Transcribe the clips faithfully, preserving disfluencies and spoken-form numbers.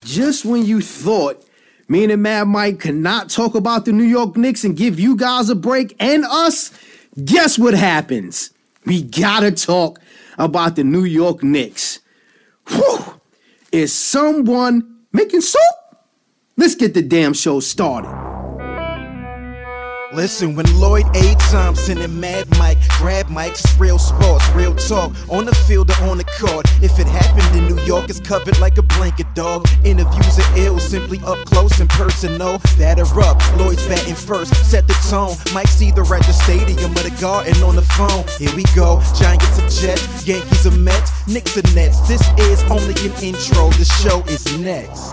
Just when you thought me and Mad Mike could not talk about the New York Knicks and give you guys a break and us, guess what happens? We gotta talk about the New York Knicks. Whew! Is someone making soup? Let's get the damn show started. Listen, when Lloyd A. Thompson and Mad Mike grab mics, it's real sports, real talk, on the field or on the court. If it happened in New York, it's covered like a blanket, dog. Interviews are ill, simply up close and personal. Batter up, Lloyd's batting first, set the tone. Mike's either at the stadium or the garden on the phone. Here we go, Giants are Jets, Yankees are Mets, Knicks are Nets. This is only an intro, the show is next.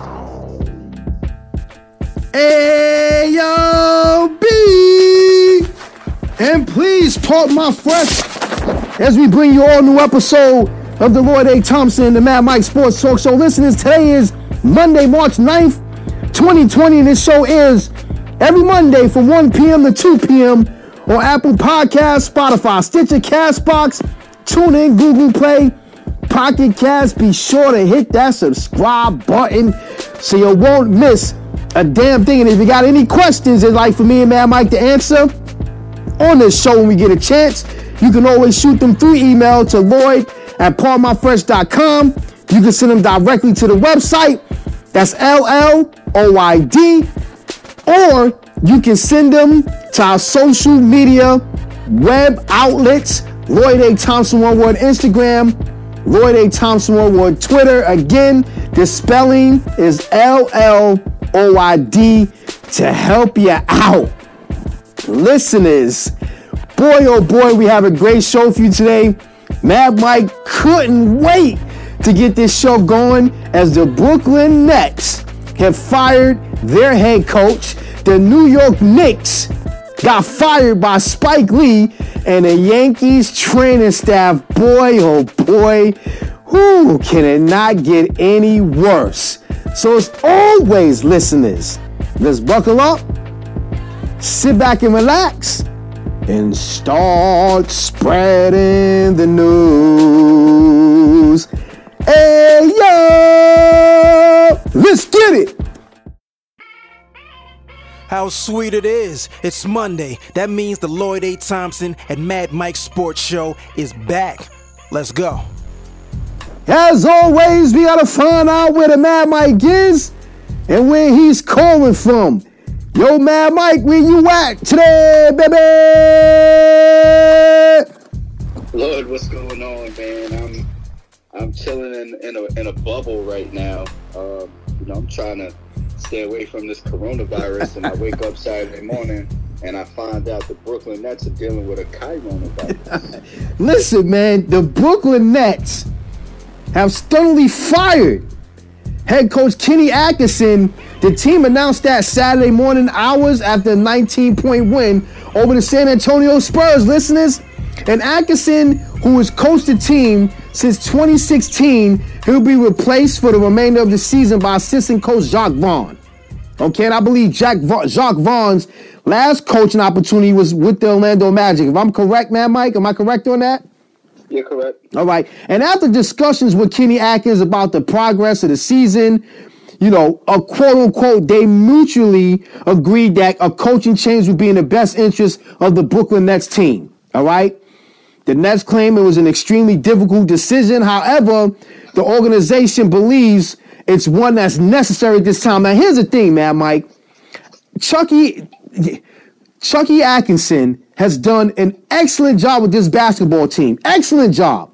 A O B! And please park my fresh as we bring you all a new episode of the Lloyd A. Thompson and the Mad Mike Sports Talk Show. Listeners, today is Monday, March ninth, twenty twenty, and this show is every Monday from one p.m. to two p.m. on Apple Podcasts, Spotify, Stitcher, CastBox, TuneIn, Google Play, Pocket Cast. Be sure to hit that subscribe button so you won't miss a damn thing. And if you got any questions you'd like for me and Mad Mike to answer on this show when we get a chance, you can always shoot them through email to Lloyd at paul my fresh dot com. You can send them directly to the website. That's L L O Y D. Or you can send them to our social media web outlets. Lloyd A. Thompson, one word, Instagram. Lloyd A. Thompson, one word, Twitter. Again, the spelling is L L O Y D to help you out. Listeners, boy oh boy, we have a great show for you today. Mad Mike couldn't wait to get this show going as the Brooklyn Nets have fired their head coach. The New York Knicks got fired by Spike Lee, and the Yankees training staff, boy oh boy, who can it not get any worse? So as always, listeners, let's buckle up, sit back and relax, and start spreading the news. Hey, yo! Let's get it! How sweet it is. It's Monday. That means the Lloyd A. Thompson and Mad Mike Sports Show is back. Let's go. As always, we gotta find out where the Mad Mike is and where he's calling from. Yo, Mad Mike, where you at today, baby? Lord, what's going on, man? I'm I'm chilling in, in a in a bubble right now. Um, you know, I'm trying to stay away from this coronavirus, and I wake up Saturday morning and I find out the Brooklyn Nets are dealing with a coronavirus. Listen, man, the Brooklyn Nets have stunningly fired head coach Kenny Atkinson. The team announced that Saturday morning, hours after a nineteen-point win over the San Antonio Spurs, listeners. And Atkinson, who has coached the team since twenty sixteen, he'll be replaced for the remainder of the season by assistant coach Jacques Vaughn. Okay, and I believe Jack Va- Jacques Vaughn's last coaching opportunity was with the Orlando Magic. If I'm correct, man, Mike, am I correct on that? You're correct. All right. And after discussions with Kenny Atkins about the progress of the season, you know, a quote unquote, they mutually agreed that a coaching change would be in the best interest of the Brooklyn Nets team. All right. The Nets claim it was an extremely difficult decision. However, the organization believes it's one that's necessary at this time. Now, here's the thing, man, Mike. Chucky, Chucky Atkinson has done an excellent job with this basketball team. Excellent job.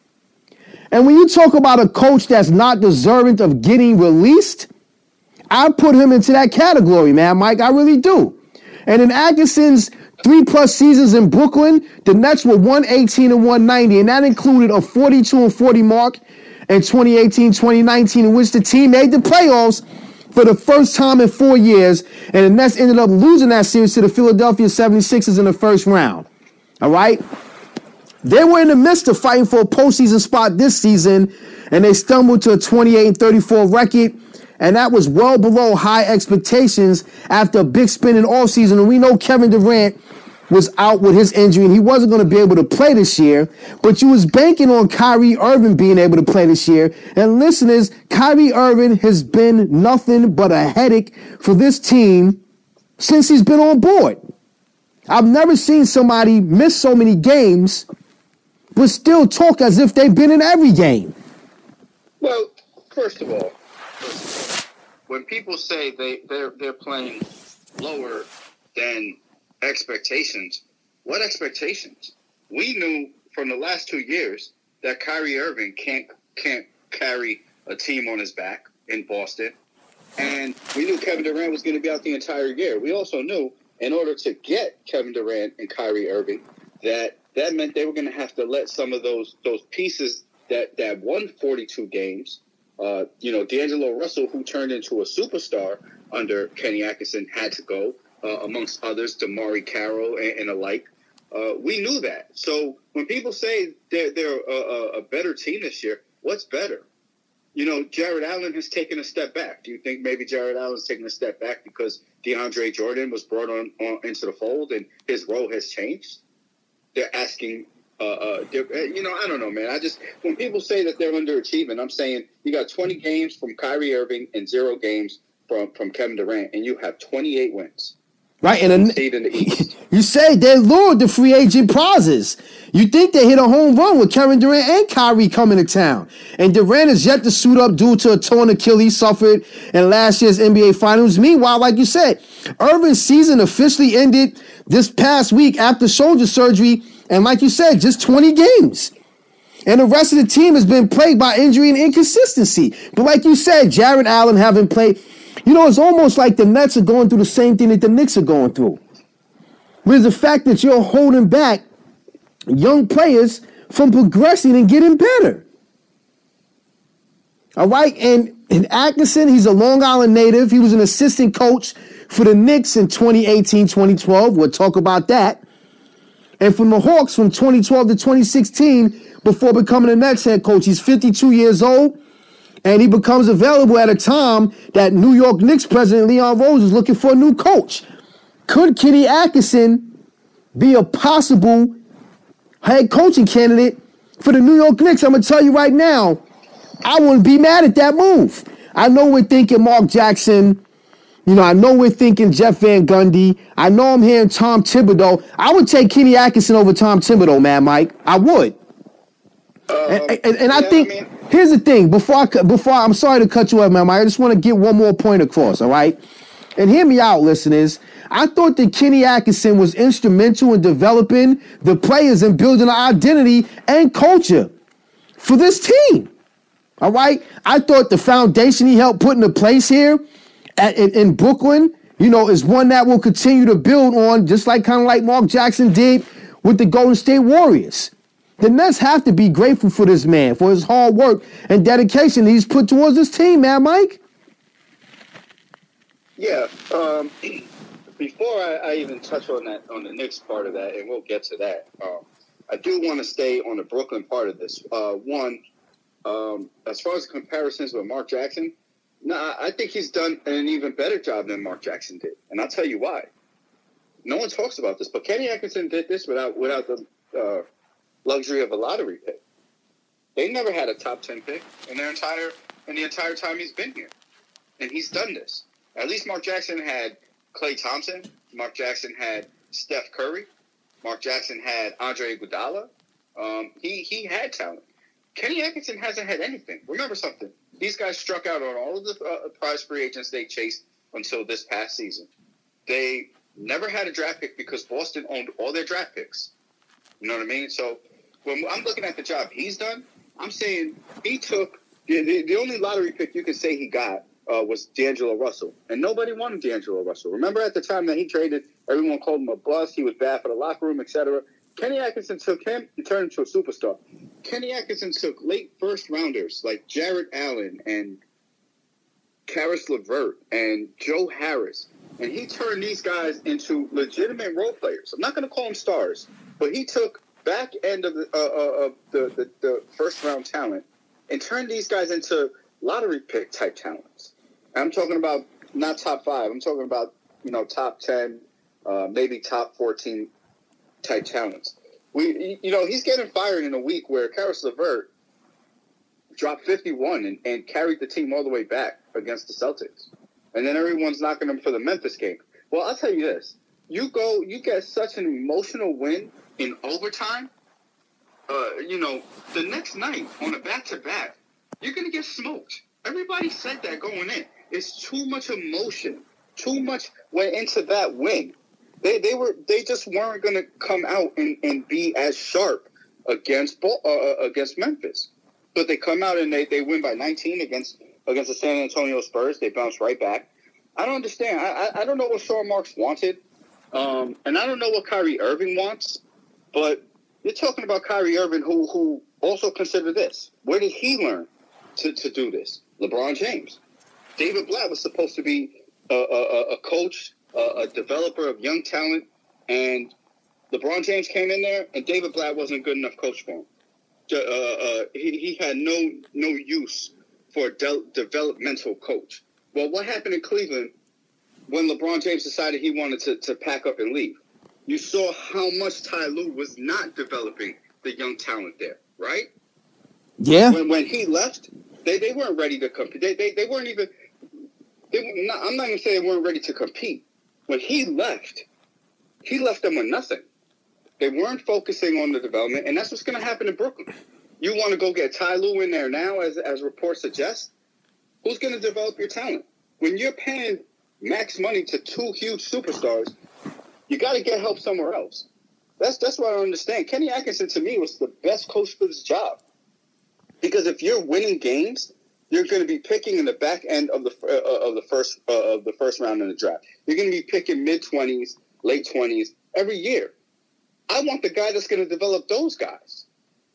And when you talk about a coach that's not deserving of getting released, I put him into that category, man, Mike. I really do. And in Atkinson's three-plus seasons in Brooklyn, the Nets were one eighteen and one ninety, and that included a forty-two and forty mark in twenty eighteen twenty nineteen, in which the team made the playoffs for the first time in four years, and the Nets ended up losing that series to the Philadelphia seventy-sixers in the first round. All right? They were in the midst of fighting for a postseason spot this season, and they stumbled to a twenty-eight and thirty-four record, and that was well below high expectations after a big spin in offseason. And we know Kevin Durant was out with his injury and he wasn't going to be able to play this year, but you was banking on Kyrie Irving being able to play this year. And listeners, Kyrie Irving has been nothing but a headache for this team since he's been on board. I've never seen somebody miss so many games but still talk as if they've been in every game. Well, first of all, when people say they, they're, they're playing lower than expectations, what expectations? We knew from the last two years that Kyrie Irving can't can't carry a team on his back in Boston. And we knew Kevin Durant was going to be out the entire year. We also knew in order to get Kevin Durant and Kyrie Irving that that meant they were going to have to let some of those those pieces that, that won forty-two games, uh, you know, D'Angelo Russell, who turned into a superstar under Kenny Atkinson, had to go, uh, amongst others, DeMarre Carroll and, and alike. Uh, we knew that. So when people say they're, they're a, a better team this year, what's better? You know, Jared Allen has taken a step back. Do you think maybe Jared Allen's taken a step back because DeAndre Jordan was brought on, on into the fold and his role has changed? They're asking, uh, uh, they're, you know, I don't know, man. I just, when people say that they're underachieving, I'm saying you got twenty games from Kyrie Irving and zero games from, from Kevin Durant, and you have twenty-eight wins. Right, and in the East. You say they lured the free agent prizes. You think they hit a home run with Kevin Durant and Kyrie coming to town. And Durant is yet to suit up due to a torn Achilles suffered in last year's N B A Finals. Meanwhile, like you said, Irving's season officially ended this past week after shoulder surgery. And like you said, just twenty games. And the rest of the team has been plagued by injury and inconsistency. But like you said, Jared Allen haven't played. You know, it's almost like the Nets are going through the same thing that the Knicks are going through. With the fact that you're holding back young players from progressing and getting better. All right, and, and Atkinson, he's a Long Island native. He was an assistant coach for the Knicks in twenty eighteen twenty twelve. We'll talk about that. And from the Hawks from twenty twelve to twenty sixteen, before becoming the next head coach. He's fifty-two years old, and he becomes available at a time that New York Knicks president Leon Rose is looking for a new coach. Could Kenny Atkinson be a possible head coaching candidate for the New York Knicks? I'm going to tell you right now, I wouldn't be mad at that move. I know we're thinking Mark Jackson. You know, I know we're thinking Jeff Van Gundy. I know I'm hearing Tom Thibodeau. I would take Kenny Atkinson over Tom Thibodeau, man, Mike. I would. Um, and and, and yeah, I think, I mean, here's the thing. Before I, before I, I'm sorry to cut you off, man, Mike. I just want to get one more point across, all right? And hear me out, listeners. I thought that Kenny Atkinson was instrumental in developing the players and building an identity and culture for this team. All right? I thought the foundation he helped put into place here at, in, in Brooklyn, you know, is one that will continue to build on, just like kind of like Mark Jackson did with the Golden State Warriors. The Nets have to be grateful for this man, for his hard work and dedication he's put towards this team, man, Mike. Yeah. Um, before I, I even touch on that, on the Knicks part of that, and we'll get to that, um, I do want to stay on the Brooklyn part of this. Uh, one, um, as far as the comparisons with Mark Jackson, no, nah, I think he's done an even better job than Mark Jackson did, and I'll tell you why. No one talks about this, but Kenny Atkinson did this without without the uh, luxury of a lottery pick. They never had a top ten pick in their entire in the entire time he's been here, and he's done this. At least Mark Jackson had Klay Thompson. Mark Jackson had Steph Curry. Mark Jackson had Andre Iguodala. Um, he he had talent. Kenny Atkinson hasn't had anything. Remember something. These guys struck out on all of the uh, prize free agents they chased until this past season. They never had a draft pick because Boston owned all their draft picks. You know what I mean? So when I'm looking at the job he's done, I'm saying he took the, the, the only lottery pick you could say he got uh, was D'Angelo Russell. And nobody wanted D'Angelo Russell. Remember at the time that he traded, everyone called him a bust. He was bad for the locker room, et cetera. Kenny Atkinson took him and turned him to a superstar. Kenny Atkinson took late first rounders like Jared Allen and Karis LeVert and Joe Harris, and he turned these guys into legitimate role players. I'm not going to call them stars, but he took back end of the, uh, uh, of the, the, the first round talent and turned these guys into lottery pick type talents. And I'm talking about not top five. I'm talking about, you know, top ten, uh, maybe top fourteen type talents. We, you know, he's getting fired in a week where Karis LeVert dropped fifty-one and, and carried the team all the way back against the Celtics. And then everyone's knocking him for the Memphis game. Well, I'll tell you this. You go, you get such an emotional win in overtime. Uh, you know, the next night on a back-to-back, you're going to get smoked. Everybody said that going in. It's too much emotion. Too much went into that win. They they were they just weren't going to come out and, and be as sharp against uh, against Memphis. But they come out and they, they win by nineteen against against the San Antonio Spurs. They bounce right back. I don't understand. I I, I don't know what Sean Marks wanted, um, and I don't know what Kyrie Irving wants. But you're talking about Kyrie Irving, who who also considered this. Where did he learn to, to do this? LeBron James. David Blatt was supposed to be a, a, a coach, a, a developer of young talent, and LeBron James came in there, and David Blatt wasn't a good enough coach for him. Uh, uh, he, he had no no use for a de- developmental coach. Well, what happened in Cleveland when LeBron James decided he wanted to, to pack up and leave? You saw how much Ty Lue was not developing the young talent there, right? Yeah. When when he left, they, they weren't ready to compete. They, they they weren't even. They were not, I'm not even saying they weren't ready to compete. When he left, he left them with nothing. They weren't focusing on the development, and that's what's going to happen in Brooklyn. You want to go get Ty Lue in there now, as as reports suggest? Who's going to develop your talent? When you're paying max money to two huge superstars, you got to get help somewhere else. That's that's what I don't understand. Kenny Atkinson, to me, was the best coach for this job. Because if you're winning games, you're going to be picking in the back end of the uh, of the first uh, of the first round in the draft. You're going to be picking mid twenties, late twenties every year. I want the guy that's going to develop those guys.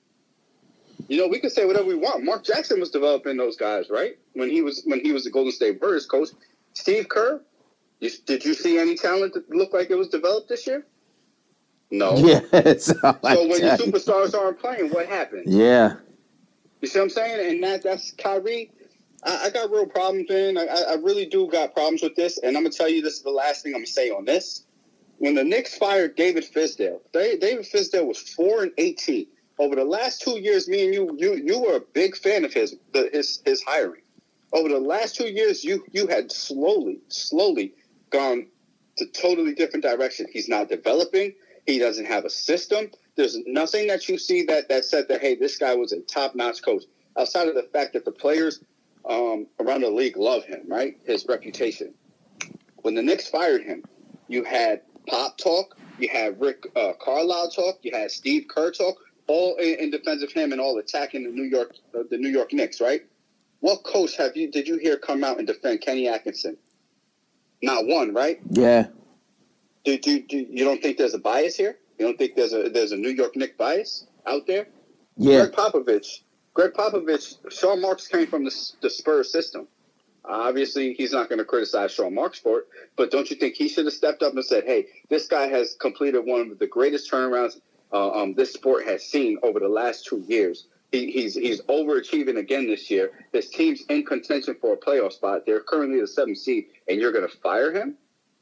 You know, we can say whatever we want. Mark Jackson was developing those guys, right? When he was when he was the Golden State Warriors coach. Steve Kerr, you, did you see any talent that looked like it was developed this year? No. Yes. So when your superstars aren't playing, what happens? Yeah. You see what I'm saying? And that that's Kyrie. I, I got real problems, man. I, I really do got problems with this. And I'm going to tell you, this is the last thing I'm going to say on this. When the Knicks fired David Fizdale, they, David Fizdale was four and eighteen. Over the last two years, me and you, you, you were a big fan of his, the, his, his hiring. Over the last two years, you, you had slowly, slowly gone to totally different direction. He's not developing. He doesn't have a system. There's nothing that you see that, that said that, hey, this guy was a top-notch coach, outside of the fact that the players um, around the league love him, right? His reputation. When the Knicks fired him, you had Pop talk, you had Rick uh, Carlisle talk, you had Steve Kerr talk, all in, in defense of him and all attacking the New York uh, the New York Knicks, right? What coach have you did you hear come out and defend Kenny Atkinson? Not one, right? Yeah. Do, do, do you don't think there's a bias here? You don't think there's a there's a New York Knicks bias out there? Yeah. Greg Popovich, Greg Popovich, Sean Marks came from the, the Spurs system. Obviously, he's not going to criticize Sean Marks for it, but don't you think he should have stepped up and said, hey, this guy has completed one of the greatest turnarounds uh, um, this sport has seen over the last two years. He, he's he's overachieving again this year. His team's in contention for a playoff spot. They're currently the seventh seed, and you're going to fire him?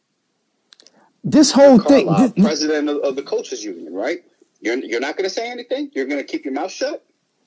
This whole thing, Carlisle, this, president of, of the coaches union, right? You're you're not going to say anything? You're going to keep your mouth shut?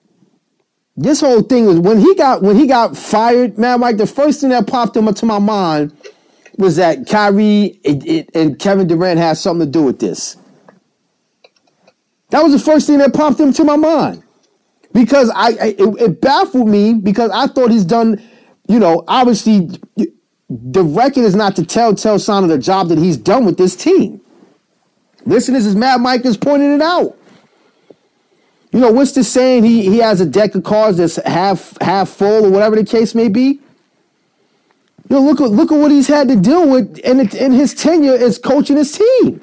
this whole thing was when he got when he got fired, man. Like the first thing that popped into my mind was that Kyrie it, it, and Kevin Durant had something to do with this. That was the first thing that popped into my mind because I, I it, it baffled me because I thought he's done. You know, obviously, the record is not the telltale sign of the job that he's done with this team. Listeners, as Mad Mike has pointed it out. You know, what's the saying? He he has a deck of cards that's half half full or whatever the case may be. You know, look at look at what he's had to deal with in in his tenure as coaching his team.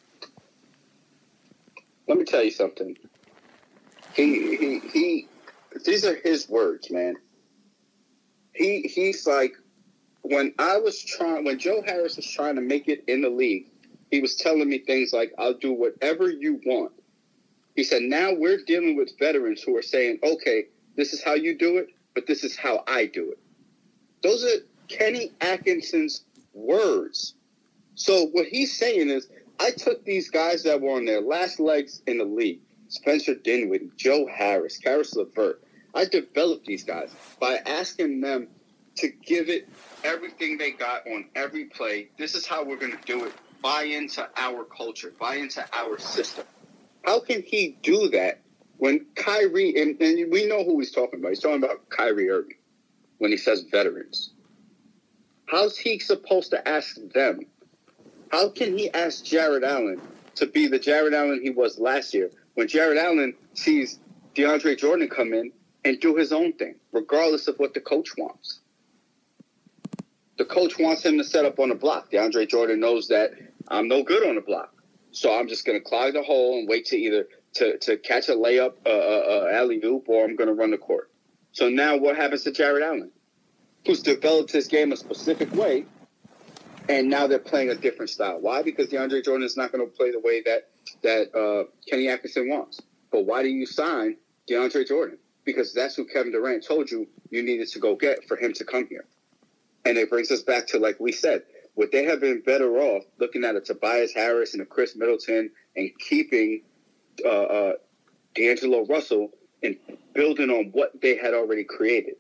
Let me tell you something. He he he. These are his words, man. He he's like when I was trying when Joe Harris was trying to make it in the league. He was telling me things like, "I'll do whatever you want." He said, now we're dealing with veterans who are saying, okay, this is how you do it, but this is how I do it. Those are Kenny Atkinson's words. So what he's saying is, I took these guys that were on their last legs in the league, Spencer Dinwiddie, Joe Harris, Karis LeVert. I developed these guys by asking them to give it everything they got on every play. This is how we're going to do it. Buy into our culture. Buy into our system. How can he do that when Kyrie, and, and we know who he's talking about. He's talking about Kyrie Irving when he says veterans. How's he supposed to ask them? How can he ask Jared Allen to be the Jared Allen he was last year when Jared Allen sees DeAndre Jordan come in and do his own thing, regardless of what the coach wants? The coach wants him to set up on a block. DeAndre Jordan knows that I'm no good on a block. So I'm just going to clog the hole and wait to either to, to catch a layup, uh, uh, uh, alley-oop, or I'm going to run the court. So now what happens to Jared Allen, who's developed his game a specific way, and now they're playing a different style? Why? Because DeAndre Jordan is not going to play the way that, that uh, Kenny Atkinson wants. But why do you sign DeAndre Jordan? Because that's who Kevin Durant told you you needed to go get for him to come here. And it brings us back to, like we said, would they have been better off looking at a Tobias Harris and a Chris Middleton and keeping uh, uh, D'Angelo Russell and building on what they had already created?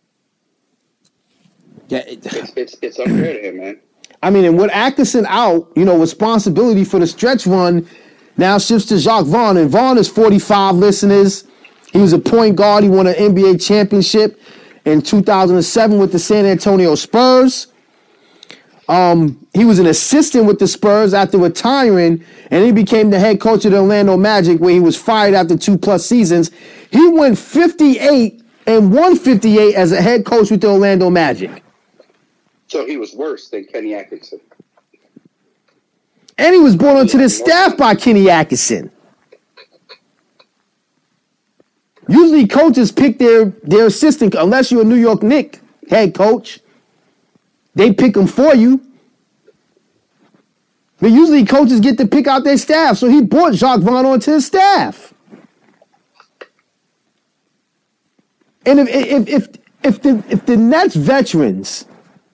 Yeah, it, it's, it's it's unfair to him, man. I mean, and with Atkinson out, you know, responsibility for the stretch run now shifts to Jacques Vaughn. And Vaughn is forty-five, listeners. He was a point guard. He won an N B A championship in two thousand seven with the San Antonio Spurs. Um, he was an assistant with the Spurs after retiring, and he became the head coach of the Orlando Magic, where he was fired after two plus seasons. He went fifty-eight and won fifty-eight as a head coach with the Orlando Magic. So he was worse than Kenny Atkinson. And he was brought onto the staff by Kenny Atkinson. Usually coaches pick their, their assistant, unless you're a New York Knicks head coach. They pick them for you. But usually coaches get to pick out their staff. So he brought Jacques Vaughn onto his staff. And if if if if the if the Nets veterans,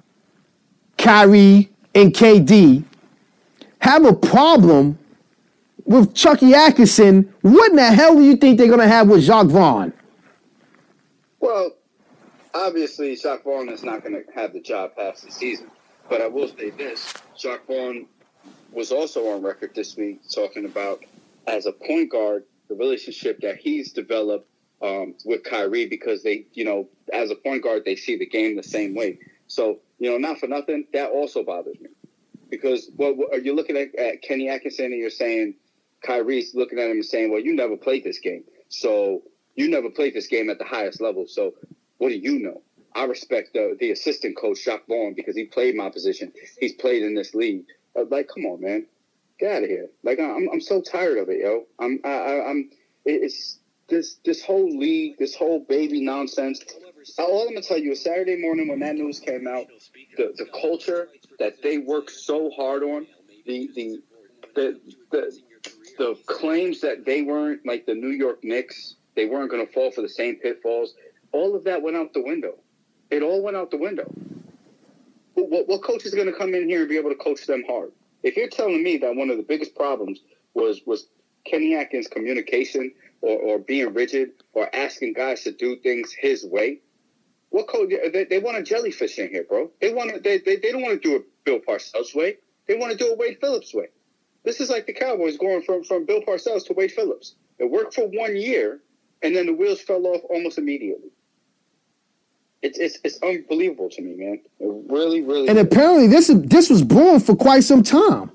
Kyrie and K D, have a problem with Chucky Atkinson, what in the hell do you think they're going to have with Jacques Vaughn? Well, obviously, Jacques Vaughn is not going to have the job past the season. But I will say this. Jacques Vaughn was also on record this week talking about, as a point guard, the relationship that he's developed um, with Kyrie, because they, you know, as a point guard, they see the game the same way. So, you know, not for nothing, that also bothers me. Because well, are you looking at, at Kenny Atkinson and you're saying, Kyrie's looking at him and saying, well, you never played this game. So you never played this game at the highest level. So what do you know? I respect the, the assistant coach, Jacques Vaughn, because he played my position. He's played in this league. Uh, like, come on, man. Get out of here. Like, I'm I'm so tired of it, yo. I'm, I, I, I'm, it's this, this whole league, this whole baby nonsense. All I'm going to tell you is Saturday morning when that news came out, the, the culture that they worked so hard on, the, the, the, the, the claims that they weren't like the New York Knicks, they weren't going to fall for the same pitfalls, all of that went out the window. It all went out the window. What, what coach is going to come in here and be able to coach them hard? If you're telling me that one of the biggest problems was was Kenny Atkins' communication or, or being rigid or asking guys to do things his way, what coach? They, they want a jellyfish in here, bro. They want to. They, they they don't want to do it Bill Parcells' way. They want to do it Wade Phillips' way. This is like the Cowboys going from, from Bill Parcells to Wade Phillips. It worked for one year, and then the wheels fell off almost immediately. It's it's it's unbelievable to me, man. It really, really. And is. apparently, this is this was brewing for quite some time.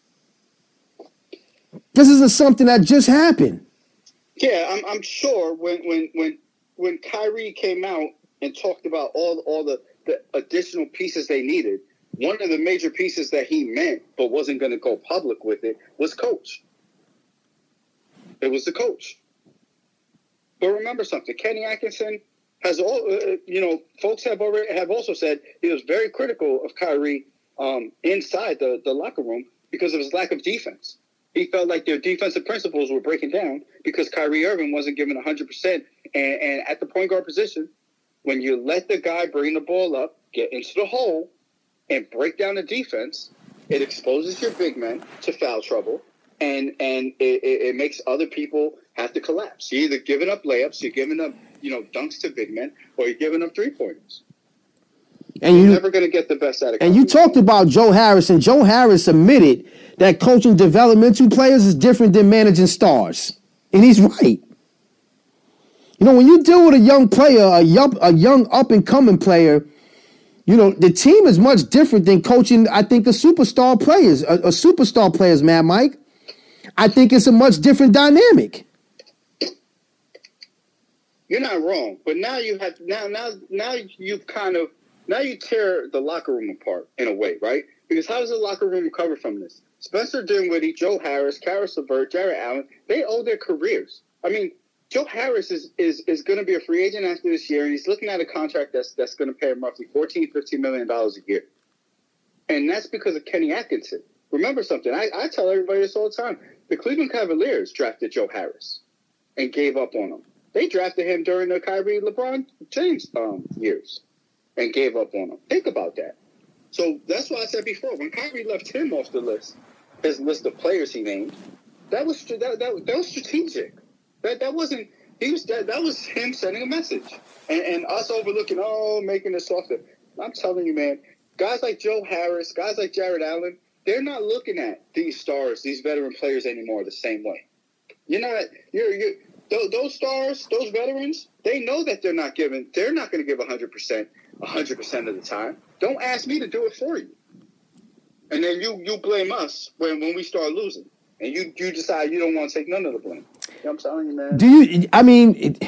This isn't something that just happened. Yeah, I'm I'm sure when when when when Kyrie came out and talked about all all the, the additional pieces they needed, one of the major pieces that he meant but wasn't going to go public with it was coach. It was the coach. But remember something, Kenny Atkinson has all uh, you know. Folks have already have also said he was very critical of Kyrie um, inside the, the locker room because of his lack of defense. He felt like their defensive principles were breaking down because Kyrie Irving wasn't giving one hundred percent. And, and at the point guard position, when you let the guy bring the ball up, get into the hole, and break down the defense, it exposes your big men to foul trouble, and and it, it, it makes other people have to collapse. You're either giving up layups, you're giving up, you know, dunks to big men, or you're giving up three pointers. And you're you, never going to get the best out of. And you talked about Joe Harris, and Joe Harris admitted that coaching developmental players is different than managing stars, and he's right. You know, when you deal with a young player, a young, a young up and coming player, you know, the team is much different than coaching, I think, a superstar players, a, a superstar players, Mad Mike. I think it's a much different dynamic. You're not wrong, but now you have now now now you've kind of now you tear the locker room apart in a way, right? Because how does the locker room recover from this? Spencer Dinwiddie, Joe Harris, Karis LeVert, Jarrett Allen, they owe their careers. I mean, Joe Harris is is, is going to be a free agent after this year, and he's looking at a contract that's that's going to pay him roughly fourteen, fifteen million dollars a year. And that's because of Kenny Atkinson. Remember something, I, I tell everybody this all the time. The Cleveland Cavaliers drafted Joe Harris and gave up on him. They drafted him during the Kyrie LeBron James um, years and gave up on him. Think about that. So that's why I said before, when Kyrie left him off the list, his list of players he named, that was that that, that was strategic. That that wasn't he was that that was him sending a message, and, and us overlooking, oh, making it softer. I'm telling you, man, guys like Joe Harris, guys like Jarrett Allen, they're not looking at these stars, these veteran players anymore the same way. You're not you're you those stars, those veterans, they know that they're not giving, they're not going to give one hundred percent, one hundred percent of the time. Don't ask me to do it for you. And then you you blame us when, when we start losing. And you, you decide you don't want to take none of the blame. You know what I'm telling you, man? Do you, I mean, it,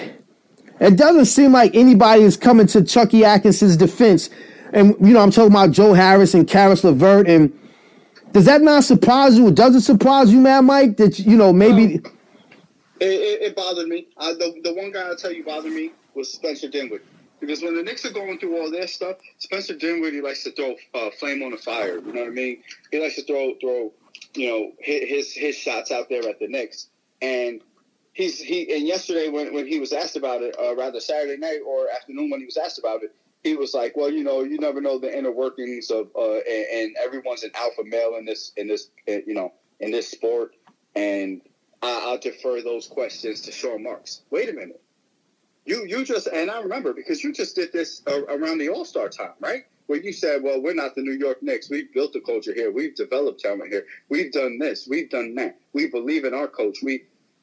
it doesn't seem like anybody is coming to Chucky Atkinson's defense. And, you know, I'm talking about Joe Harris and Karis LeVert. And does that not surprise you? Does it surprise you, man, Mike, that, you know, maybe... Um, It, it, it bothered me. Uh, the, the one guy I'll tell you bothered me was Spencer Dinwiddie. Because when the Knicks are going through all their stuff, Spencer Dinwiddie likes to throw uh, flame on the fire. You know what I mean? He likes to throw, throw, you know, his his shots out there at the Knicks. And he's he and yesterday when, when he was asked about it, uh, rather Saturday night or afternoon when he was asked about it, he was like, well, you know, you never know the inner workings of, uh, and, and everyone's an alpha male in this, in this, you know, in this sport. And I'll defer those questions to Sean Marks. Wait a minute. You you just, and I remember because you just did this around the All-Star time, right? Where you said, well, we're not the New York Knicks. We've built a culture here. We've developed talent here. We've done this. We've done that. We believe in our coach. We,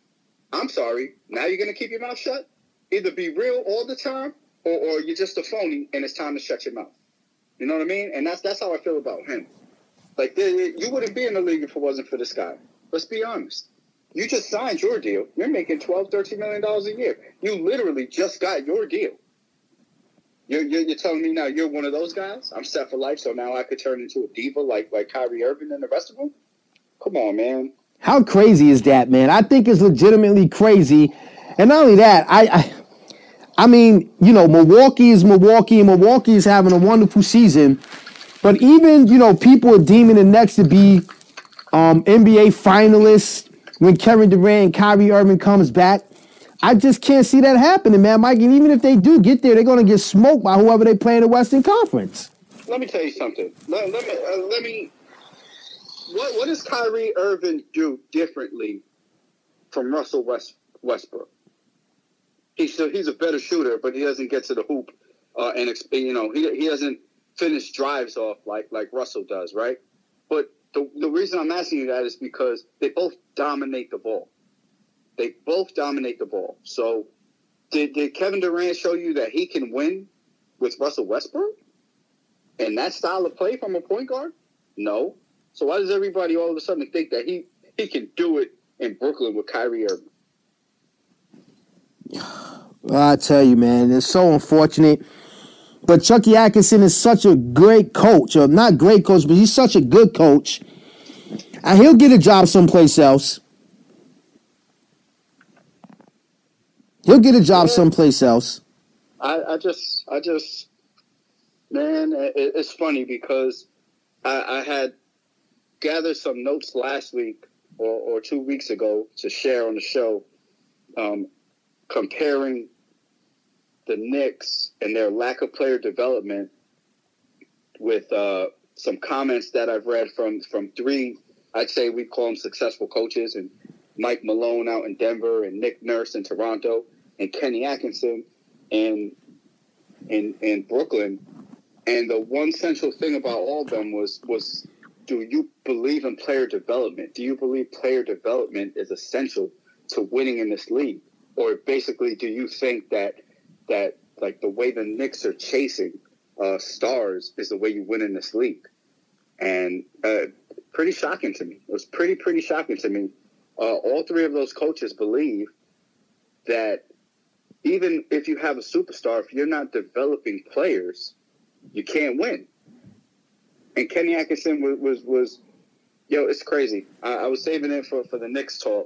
I'm sorry. Now you're going to keep your mouth shut? Either be real all the time or, or you're just a phony and it's time to shut your mouth. You know what I mean? And that's that's how I feel about him. Like, you wouldn't be in the league if it wasn't for this guy. Let's be honest. You just signed your deal. You're making twelve, thirteen million dollars a year. You literally just got your deal. You're, you're, you're telling me now you're one of those guys? I'm set for life, so now I could turn into a diva like, like Kyrie Irving and the rest of them? Come on, man. How crazy is that, man? I think it's legitimately crazy. And not only that, I, I, I mean, you know, Milwaukee is Milwaukee, and Milwaukee is having a wonderful season. But even, you know, people are deeming the Nets to be um, N B A finalists when Kevin Durant and Kyrie Irving comes back. I just can't see that happening, man, Mike. And even if they do get there, they're going to get smoked by whoever they play in the Western Conference. Let me tell you something. Let, let me, uh, let me, what, what does Kyrie Irving do differently from Russell West, Westbrook? He's a, he's a better shooter, but he doesn't get to the hoop, uh, and, you know, he, he doesn't finish drives off like, like Russell does, right? But The, the reason I'm asking you that is because they both dominate the ball. They both dominate the ball. So did, did Kevin Durant show you that he can win with Russell Westbrook? And that style of play from a point guard? No. So why does everybody all of a sudden think that he, he can do it in Brooklyn with Kyrie Irving? Well, I tell you, man, it's so unfortunate. But Chucky Atkinson is such a great coach. Or not great coach, but he's such a good coach. And he'll get a job someplace else. He'll get a job yeah. someplace else. I, I just, I just, man, it, it's funny because I, I had gathered some notes last week or, or two weeks ago to share on the show, um, comparing the Knicks and their lack of player development with uh, some comments that I've read from from three, I'd say we call them successful coaches, and Mike Malone out in Denver, and Nick Nurse in Toronto, and Kenny Atkinson in in in Brooklyn. And the one central thing about all of them was was do you believe in player development? Do you believe player development is essential to winning in this league? Or basically, do you think that that like the way the Knicks are chasing uh, stars is the way you win in this league? And uh, pretty shocking to me. It was pretty, pretty shocking to me. Uh, all three of those coaches believe that even if you have a superstar, if you're not developing players, you can't win. And Kenny Atkinson was, was, was yo, it's crazy. I, I was saving it for, for the Knicks talk.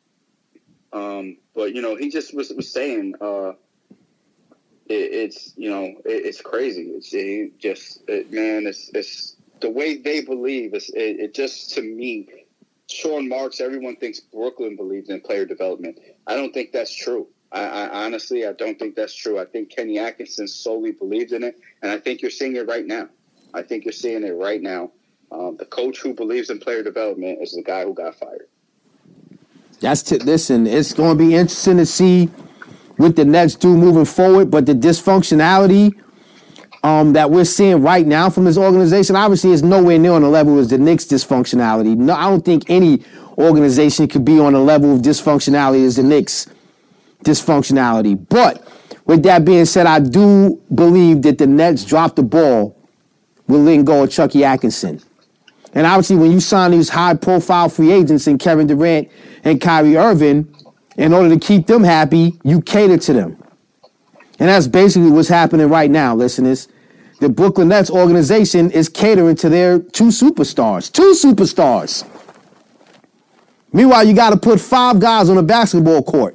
Um, but, you know, he just was, was saying, uh, it, it's, you know, it, it's crazy. It's it just, it, man, it's, it's the way they believe. It's, it, it just, to me, Sean Marks, everyone thinks Brooklyn believes in player development. I don't think that's true. I, I honestly, I don't think that's true. I think Kenny Atkinson solely believes in it, and I think you're seeing it right now. I think you're seeing it right now. Um, the coach who believes in player development is the guy who got fired. That's t- listen. It's going to be interesting to see what the Nets do moving forward. But the dysfunctionality um, that we're seeing right now from this organization, obviously, is nowhere near on the level as the Knicks' dysfunctionality. No, I don't think any organization could be on the level of dysfunctionality as the Knicks' dysfunctionality. But with that being said, I do believe that the Nets dropped the ball with letting go of Chucky Atkinson. And obviously, when you sign these high-profile free agents in Kevin Durant and Kyrie Irving, in order to keep them happy, you cater to them. And that's basically what's happening right now, listeners. The Brooklyn Nets organization is catering to their two superstars. Two superstars. Meanwhile, you got to put five guys on a basketball court.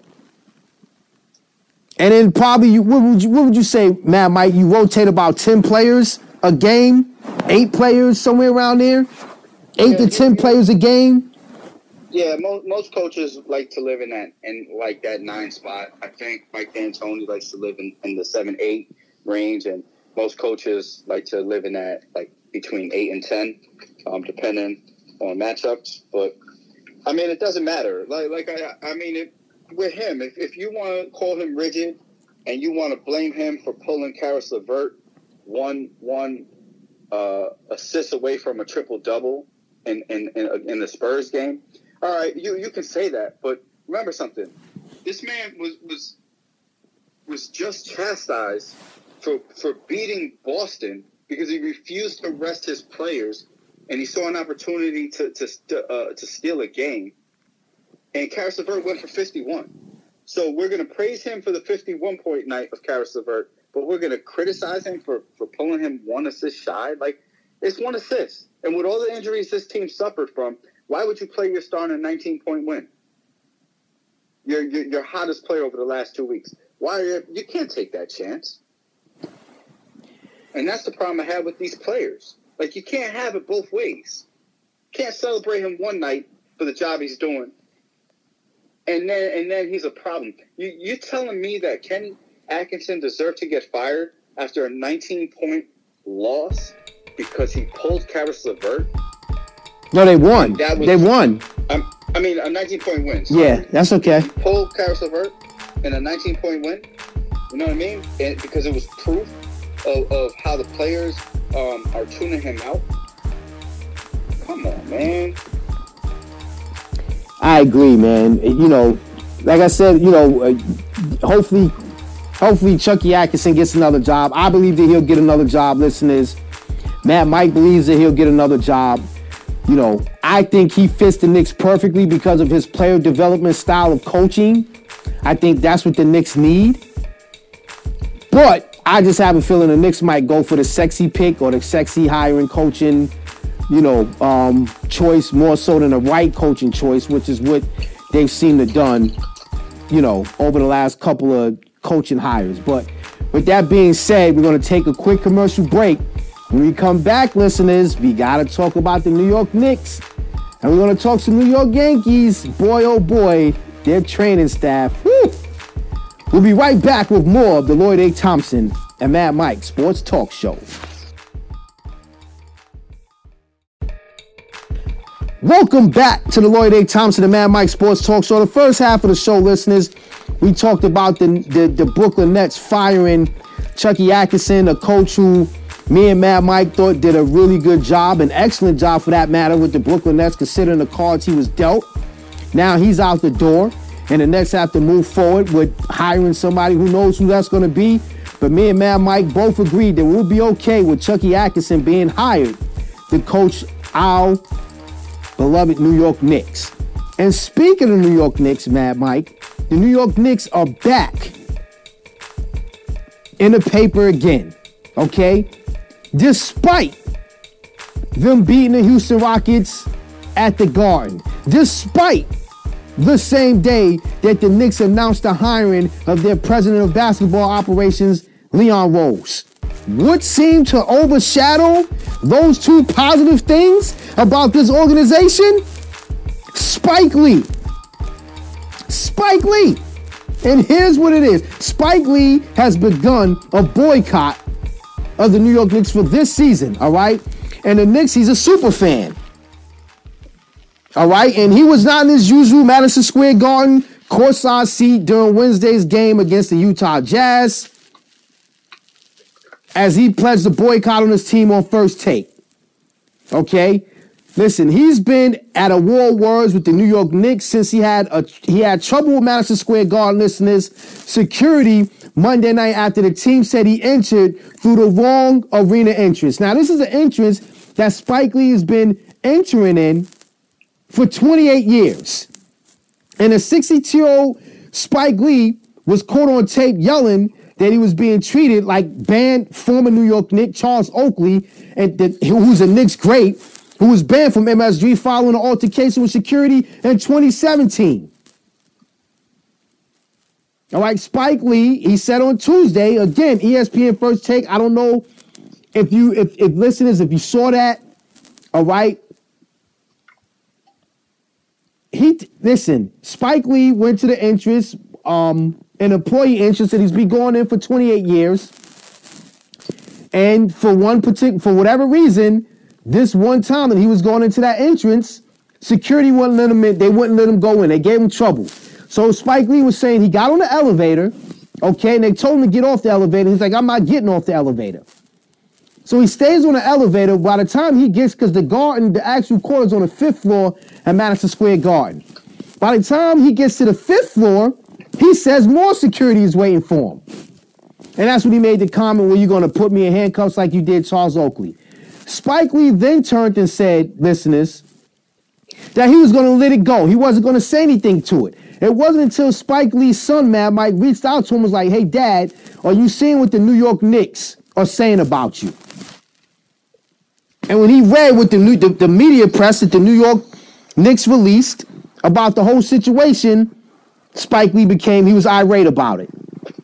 And then probably, you, what, would you, what would you say, Matt Mike? You rotate about ten players a game? Eight players, somewhere around there? Eight yeah, to ten yeah, players a game? Yeah, most most coaches like to live in that in like that nine spot. I think Mike D'Antoni likes to live in, in the seven, eight range, and most coaches like to live in that like between eight and ten, um, depending on matchups. But I mean, it doesn't matter. Like like I I mean, it, with him, if if you want to call him rigid, and you want to blame him for pulling Karis LeVert one one uh, assist away from a triple double in in, in in the Spurs game. All right, you, you can say that, but remember something. This man was was was just chastised for for beating Boston because he refused to rest his players, and he saw an opportunity to to uh, to steal a game. And Karis LeVert went for fifty-one. So we're going to praise him for the fifty-one point night of Karis LeVert, but we're going to criticize him for, for pulling him one assist shy. Like, it's one assist. And with all the injuries this team suffered from, why would you play your star in a nineteen-point win? Your, your your hottest player over the last two weeks. Why? You can't take that chance. And that's the problem I have with these players. Like, you can't have it both ways. Can't celebrate him one night for the job he's doing, and then and then he's a problem. You you're telling me that Kenny Atkinson deserved to get fired after a nineteen-point loss because he pulled Karis LeVert? No, they won. That was, they won. Um, I mean, a nineteen-point win. So yeah, that's okay. Pull Karis LeVert in a nineteen-point win. You know what I mean? And because it was proof of, of how the players um, are tuning him out. Come on, man. I agree, man. You know, like I said, you know, uh, hopefully, hopefully Chucky Atkinson gets another job. I believe that he'll get another job, listeners. Matt Mike believes that he'll get another job. You know, I think he fits the Knicks perfectly because of his player development style of coaching. I think that's what the Knicks need. But I just have a feeling the Knicks might go for the sexy pick or the sexy hiring coaching, you know, um, choice more so than the right coaching choice, which is what they've seemed to done, you know, over the last couple of coaching hires. But with that being said, we're going to take a quick commercial break. When we come back, listeners, we got to talk about the New York Knicks. And we're going to talk some New York Yankees. Boy, oh boy, their training staff. Woo! We'll be right back with more of the Lloyd A. Thompson and Matt Mike Sports Talk Show. Welcome back to the Lloyd A. Thompson and Mad Mike Sports Talk Show. The first half of the show, listeners, we talked about the, the, the Brooklyn Nets firing Chucky Atkinson, a coach who me and Mad Mike thought did a really good job, an excellent job for that matter, with the Brooklyn Nets, considering the cards he was dealt. Now he's out the door, and the Nets have to move forward with hiring somebody who knows who that's going to be. But me and Mad Mike both agreed that we'll be okay with Chucky Atkinson being hired to coach our beloved New York Knicks. And speaking of New York Knicks, Mad Mike, the New York Knicks are back in the paper again, okay? Despite them beating the Houston Rockets at the Garden, despite the same day that the Knicks announced the hiring of their president of basketball operations, Leon Rose. What seemed to overshadow those two positive things about this organization? Spike Lee. Spike Lee. And here's what it is. Spike Lee has begun a boycott of the New York Knicks for this season, all right? And the Knicks, he's a super fan. All right? And he was not in his usual Madison Square Garden courtside seat during Wednesday's game against the Utah Jazz, as he pledged a boycott on his team on First Take. Okay? Listen, he's been at a war of words with the New York Knicks since he had a he had trouble with Madison Square Garden listeners' security Monday night after the team said he entered through the wrong arena entrance. Now, this is an entrance that Spike Lee has been entering in for twenty-eight years. And a sixty-two-year-old Spike Lee was caught on tape yelling that he was being treated like banned former New York Knick Charles Oakley, and that, who's a Knicks great, who was banned from M S G following an altercation with security in twenty seventeen. All right, Spike Lee, he said on Tuesday, again, E S P N First Take, I don't know if you, if, if listeners, if you saw that, all right. He, listen, Spike Lee went to the entrance, um, an employee entrance that he's been going in for twenty-eight years. And for one particular, for whatever reason, this one time that he was going into that entrance, security wouldn't let him in. They wouldn't let him go in. They gave him trouble. So Spike Lee was saying he got on the elevator, okay, and they told him to get off the elevator. He's like, I'm not getting off the elevator. So he stays on the elevator. By the time he gets, because the garden, the actual court is on the fifth floor at Madison Square Garden. By the time he gets to the fifth floor, he says more security is waiting for him. And that's when he made the comment, well, you're going to put me in handcuffs like you did Charles Oakley. Spike Lee then turned and said, listeners, that he was going to let it go. He wasn't going to say anything to it. It wasn't until Spike Lee's son, Mad Mike, reached out to him and was like, hey, Dad, are you seeing what the New York Knicks are saying about you? And when he read what the, new, the, the media press that the New York Knicks released about the whole situation, Spike Lee became, he was irate about it.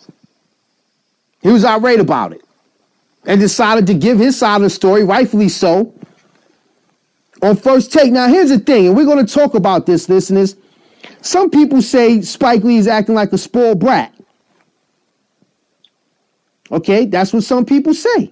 He was irate about it. And decided to give his side of the story, rightfully so, on First Take. Now, here's the thing, and we're going to talk about this, listeners. Some people say Spike Lee is acting like a spoiled brat. Okay, that's what some people say.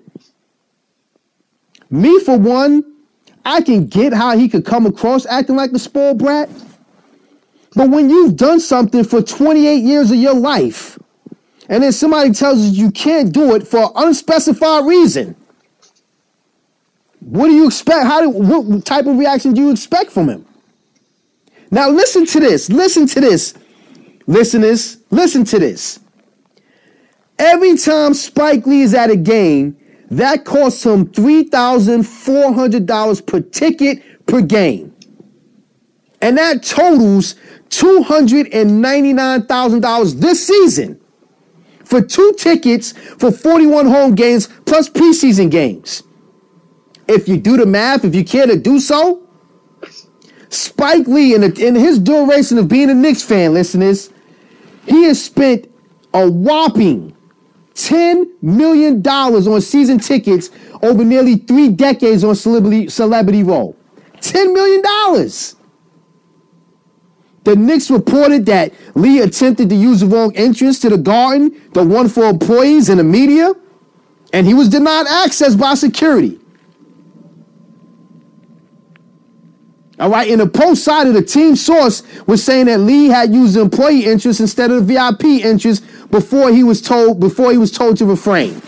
Me, for one, I can get how he could come across acting like a spoiled brat. But when you've done something for twenty-eight years of your life, and then somebody tells you you can't do it for an unspecified reason, what do you expect? How do, what type of reaction do you expect from him? Now listen to this. Listen to this. Listeners, listen to this. Every time Spike Lee is at a game, that costs him three thousand four hundred dollars per ticket per game. And that totals two hundred ninety-nine thousand dollars this season for two tickets for forty-one home games plus preseason games. If you do the math, if you care to do so, Spike Lee, in, the, in his duration of being a Knicks fan, listeners, he has spent a whopping ten million dollars on season tickets over nearly three decades on Celebrity, Celebrity Row. ten million dollars. The Knicks reported that Lee attempted to use the wrong entrance to the Garden, the one for employees and the media, and he was denied access by security. All right, and the post side of the team source was saying that Lee had used the employee interest instead of the V I P interest before he was told before he was told to refrain.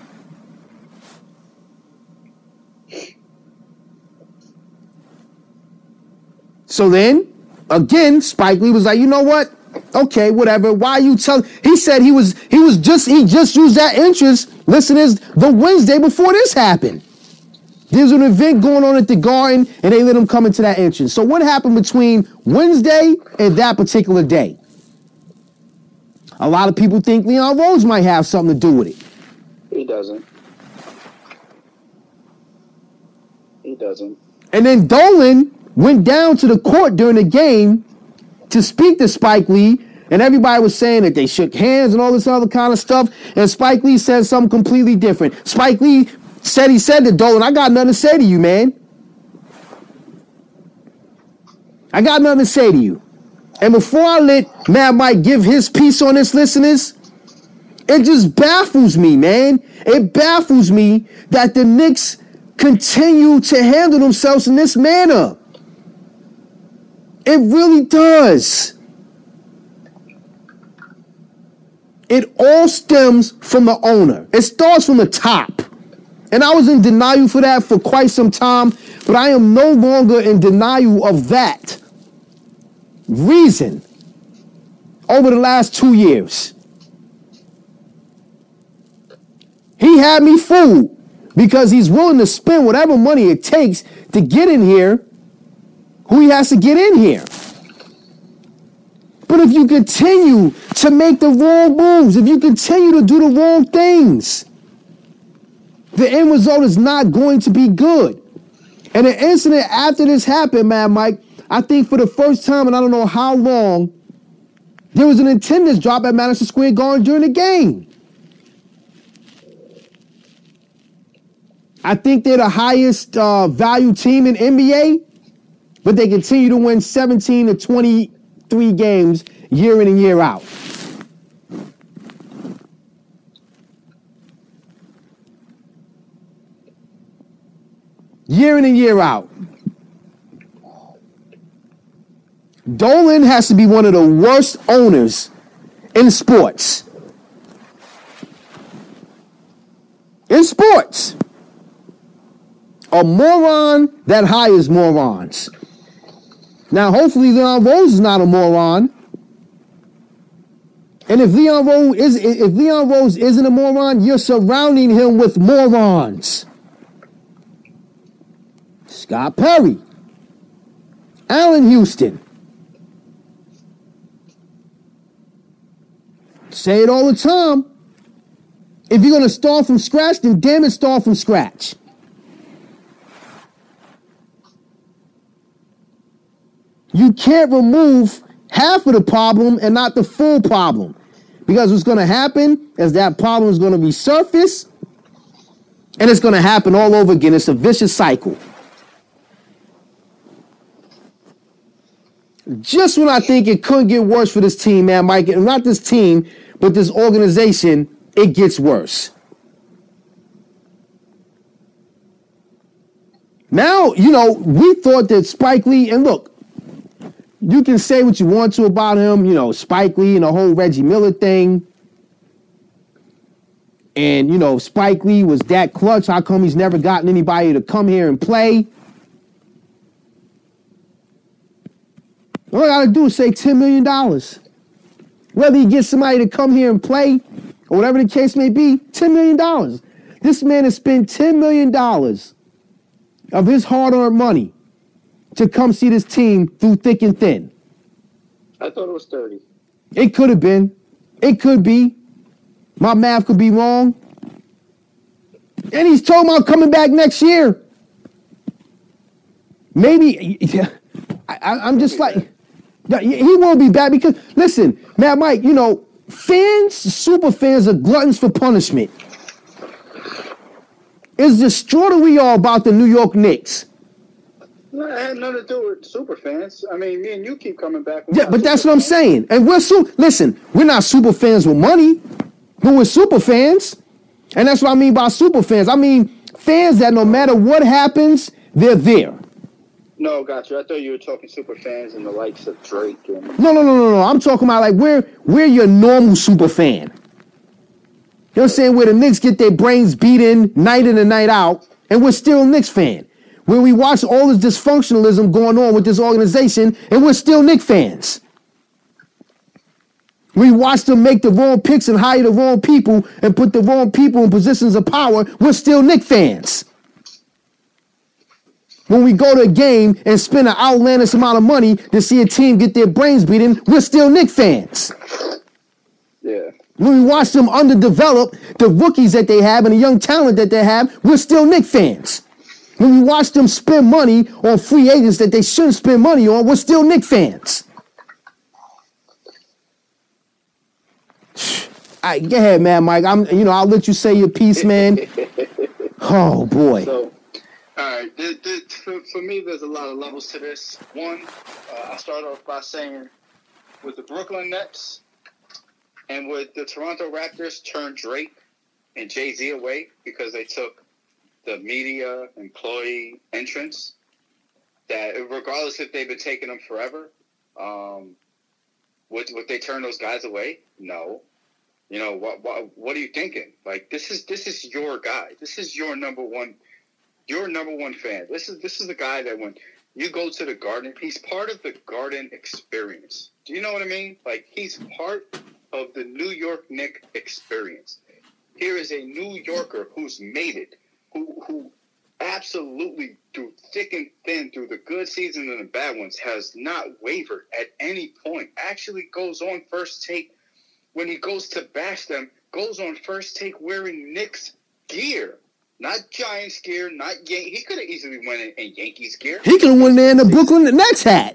So then, again, Spike Lee was like, you know what? Okay, whatever. Why you tell? He said he was he was just he just used that interest. Listeners, the Wednesday before this happened. There's an event going on at the Garden, and they let him come into that entrance. So what happened between Wednesday and that particular day? A lot of people think Leon Rose might have something to do with it. He doesn't. He doesn't. And then Dolan went down to the court during the game to speak to Spike Lee, and everybody was saying that they shook hands and all this other kind of stuff, and Spike Lee said something completely different. Spike Lee said he said to Dolan, I got nothing to say to you, man. I got nothing to say to you. And before I let Mad Mike give his piece on this, listeners, it just baffles me, man. It baffles me that the Knicks continue to handle themselves in this manner. It really does. It all stems from the owner. It starts from the top. And I was in denial for that for quite some time, but I am no longer in denial of that reason over the last two years. He had me fooled because he's willing to spend whatever money it takes to get in here who he has to get in here. But if you continue to make the wrong moves, if you continue to do the wrong things, the end result is not going to be good. And the incident after this happened, Mad Mike, I think for the first time in I don't know how long, there was an attendance drop at Madison Square Garden during the game. I think they're the highest uh, value team in N B A, but they continue to win seventeen to twenty-three games year in and year out. Year in and year out. Dolan has to be one of the worst owners in sports. In sports. A moron that hires morons. Now, hopefully Leon Rose is not a moron. And if Leon Rose is if Leon Rose isn't a moron, you're surrounding him with morons. Scott Perry, Allen Houston. Say it all the time. If you're going to start from scratch, then damn it, start from scratch. You can't remove half of the problem and not the full problem. Because what's going to happen is that problem is going to be surfaced and it's going to happen all over again. It's a vicious cycle. Just when I think it couldn't get worse for this team, man, Mike, and not this team, but this organization, it gets worse. Now, you know, we thought that Spike Lee, and look, you can say what you want to about him, you know, Spike Lee and the whole Reggie Miller thing. And, you know, Spike Lee was that clutch. How come he's never gotten anybody to come here and play? All I got to do is say ten million dollars. Whether he gets somebody to come here and play or whatever the case may be, ten million dollars. This man has spent ten million dollars of his hard-earned money to come see this team through thick and thin. I thought it was thirty. It could have been. It could be. My math could be wrong. And he's talking about coming back next year. Maybe. I, I, I'm just like, he won't be back because, listen, Mad Mike, you know, fans, super fans are gluttons for punishment. It's the straw that we are about the New York Knicks. No, it had nothing to do with super fans. I mean, me and you keep coming back. Yeah, but that's what I'm saying. And we're su- listen, we're not super fans with money, but we're super fans. And that's what I mean by super fans. I mean fans that no matter what happens, they're there. No, got you. I thought you were talking super fans and the likes of Drake. And... No, no, no, no, no. I'm talking about like we're we're your normal super fan. You know what I'm saying? Where the Knicks get their brains beaten night in and night out, and we're still Knicks fan. Where we watch all this dysfunctionalism going on with this organization, and we're still Knicks fans. We watch them make the wrong picks and hire the wrong people and put the wrong people in positions of power. We're still Knicks fans. When we go to a game and spend an outlandish amount of money to see a team get their brains beaten, we're still Knicks fans. Yeah. When we watch them underdevelop the rookies that they have and the young talent that they have, we're still Knicks fans. When we watch them spend money on free agents that they shouldn't spend money on, we're still Knicks fans. All right, go ahead, man, Mike. I'm, you know, I'll let you say your piece, man. Oh boy. So, all right, the, the, for, for me, there's a lot of levels to this. One, uh, I'll start off by saying, with the Brooklyn Nets and with the Toronto Raptors turned Drake and Jay-Z away because they took the media employee entrance, that regardless if they've been taking them forever, um, would would they turn those guys away? No. You know, what what what are you thinking? Like, this is this is your guy. This is your number one your number one fan. This is this is the guy that when you go to the Garden, he's part of the Garden experience. Do you know what I mean? Like, he's part of the New York Knicks experience. Here is a New Yorker who's made it, who who absolutely, through thick and thin, through the good seasons and the bad ones, has not wavered at any point. Actually goes on First Take when he goes to bash them, goes on First Take wearing Knicks gear. Not Giants gear, not Yan- He could have easily went in, in Yankees gear. He could have went there in the Brooklyn Nets hat.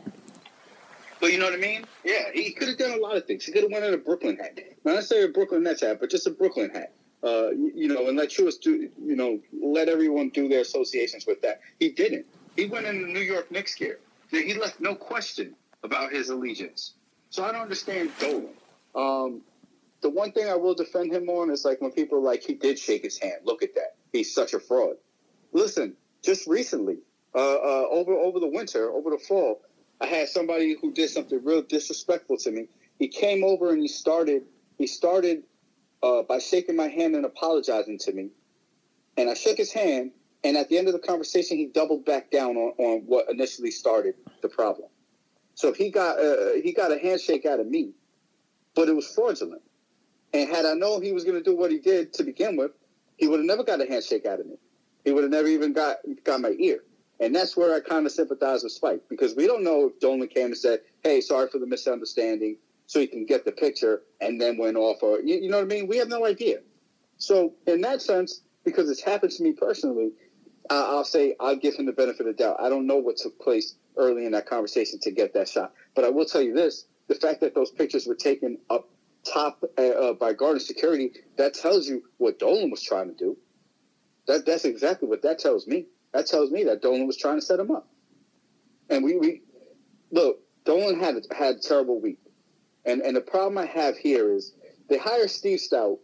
But you know what I mean? Yeah, he could have done a lot of things. He could have went in a Brooklyn hat. Not necessarily a Brooklyn Nets hat, but just a Brooklyn hat. Uh, you, you know, and let Truist do, you know, let everyone do their associations with that. He didn't. He went in the New York Knicks gear. He left no question about his allegiance. So I don't understand Dolan. Um, the one thing I will defend him on is like when people are like, he did shake his hand. Look at that. He's such a fraud. Listen, just recently, uh, uh, over over the winter, over the fall, I had somebody who did something real disrespectful to me. He came over and he started. He started. Uh, by shaking my hand and apologizing to me. And I shook his hand, and at the end of the conversation, he doubled back down on, on what initially started the problem. So he got uh, he got a handshake out of me, but it was fraudulent. And had I known he was going to do what he did to begin with, he would have never got a handshake out of me. He would have never even got, got my ear. And that's where I kind of sympathize with Spike, because we don't know if Dolan came and said, hey, sorry for the misunderstanding, so he can get the picture and then went off, or you, you know what I mean? We have no idea. So in that sense, because it's happened to me personally, uh, I'll say I'll give him the benefit of the doubt. I don't know what took place early in that conversation to get that shot. But I will tell you this, the fact that those pictures were taken up top uh, uh, by Garden security, that tells you what Dolan was trying to do. That That's exactly what that tells me. That tells me that Dolan was trying to set him up. And we, we look, Dolan had, had a terrible week. And and the problem I have here is they hire Steve Stout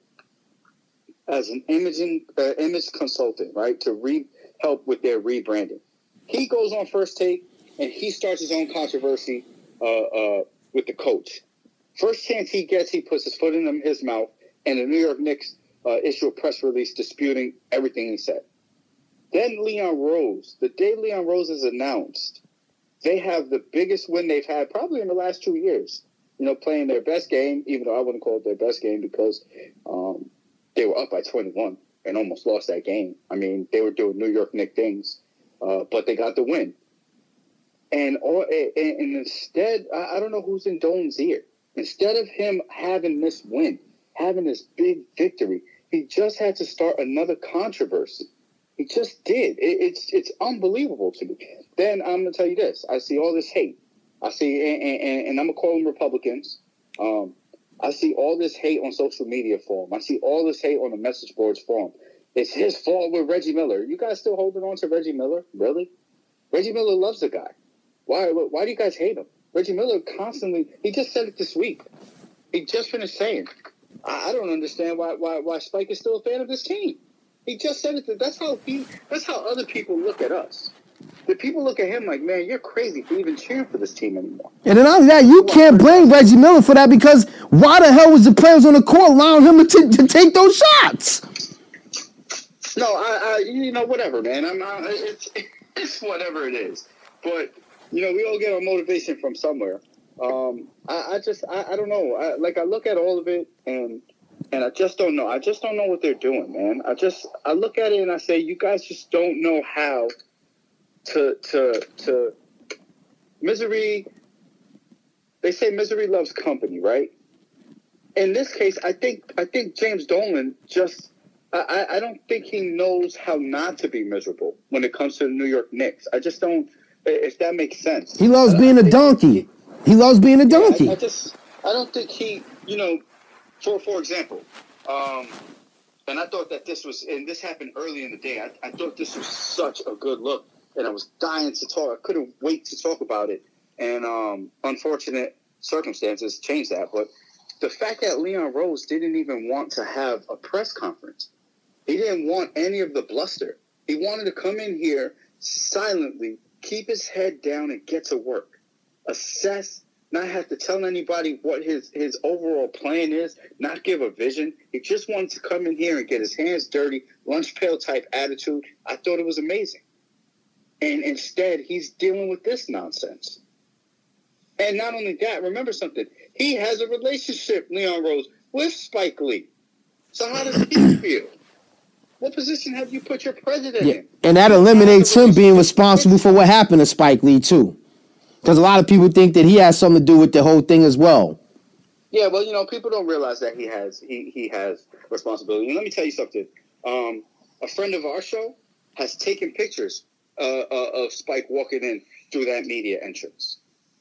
as an imaging uh, image consultant, right, to re help with their rebranding. He goes on First Take and he starts his own controversy uh, uh, with the coach. First chance he gets, he puts his foot in his mouth, and the New York Knicks uh, issue a press release disputing everything he said. Then Leon Rose, the day Leon Rose is announced, they have the biggest win they've had probably in the last two years. You know, playing their best game, even though I wouldn't call it their best game because um, they were up by twenty-one and almost lost that game. I mean, they were doing New York Knicks things, uh, but they got the win. And, all, and, and instead, I, I don't know who's in Dolan's ear. Instead of him having this win, having this big victory, he just had to start another controversy. He just did. It, it's it's unbelievable to me. Then I'm going to tell you this. I see all this hate. I see, and, and, and I'm going to call them Republicans. Um, I see all this hate on social media for him. I see all this hate on the message boards for him. It's his fault with Reggie Miller. You guys still holding on to Reggie Miller? Really? Reggie Miller loves the guy. Why, why do you guys hate him? Reggie Miller constantly, he just said it this week. He just finished saying, I, I don't understand why, why why Spike is still a fan of this team. He just said it. That's how he. That's how other people look at us. the people look at him like, man, you're crazy for even cheering for this team anymore. And then after that, you can't blame Reggie Miller for that because why the hell was the players on the court allowing him to, t- to take those shots? No, I, I, you know, whatever, man. I'm not. It's, it's whatever it is. But you know, we all get our motivation from somewhere. Um, I, I just, I, I don't know. I, like, I look at all of it, and and I just don't know. I just don't know what they're doing, man. I just, I look at it and I say, you guys just don't know how to, to, to. Misery. They say misery loves company, right? In this case, I think, I think James Dolan just. I, I don't think he knows how not to be miserable when it comes to the New York Knicks. I just don't, if that makes sense. He loves being a donkey. He loves being a donkey. Yeah, I, I just, I don't think he, you know, for for example, um, and I thought that this was, and this happened early in the day. I, I thought this was such a good look, and I was dying to talk. I couldn't wait to talk about it, and um, unfortunate circumstances changed that. But the fact that Leon Rose didn't even want to have a press conference. He didn't want any of the bluster. He wanted to come in here silently, keep his head down, and get to work. Assess, not have to tell anybody what his, his overall plan is, not give a vision. He just wanted to come in here and get his hands dirty, lunch pail type attitude. I thought it was amazing. And instead, he's dealing with this nonsense. And not only that, remember something. He has a relationship, Leon Rose, with Spike Lee. So how does he feel? What position have you put your president yeah. in? And that eliminates him being responsible for what happened to Spike Lee, too. Because a lot of people think that he has something to do with the whole thing as well. Yeah, well, you know, people don't realize that he has he, he has responsibility. And let me tell you something. Um, a friend of our show has taken pictures uh, uh, of Spike walking in through that media entrance.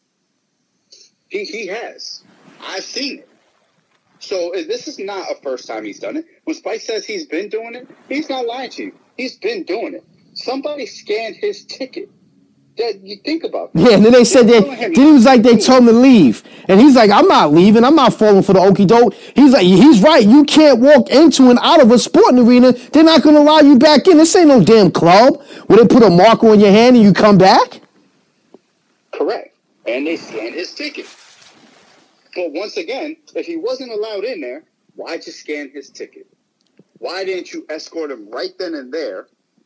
He, he has. I've seen it. So this is not a first time he's done it. When Spike says he's been doing it, he's not lying to you. He's been doing it. Somebody scanned his ticket. That you think about that. Yeah, and then they said that then he was like they told him to leave. And he's like, I'm not leaving. I'm not falling for the okie doke. He's like, he's right. You can't walk into and out of a sporting arena. They're not going to allow you back in. This ain't no damn club where they put a marker on your hand and you come back. Correct. And they scanned his ticket. But once again, if he wasn't allowed in there, why'd you scan his ticket? Why didn't you escort him right then and there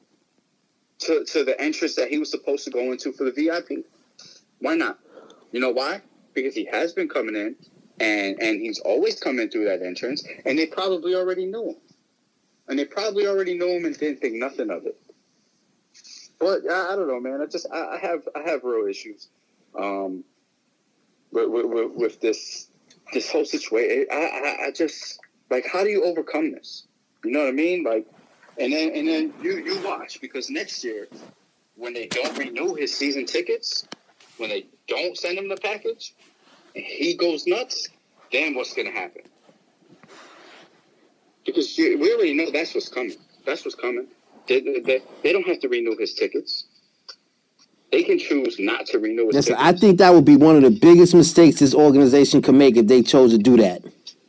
to, to the entrance that he was supposed to go into for the V I P? Why not? You know why? Because he has been coming in, and, and he's always coming through that entrance, and they probably already knew him. And they probably already knew him and didn't think nothing of it. But I, I don't know, man. I just I, I have I have real issues. Um With, with, with this this whole situation. I, I I just like, how do you overcome this? You know what I mean? Like, and then and then you, you watch, because next year when they don't renew his season tickets, when they don't send him the package, and he goes nuts, then what's gonna happen? Because you, we already know that's what's coming. That's what's coming. They, they, they don't have to renew his tickets. They can choose not to renew his Yes, tickets. I think that would be one of the biggest mistakes this organization could make if they chose to do that.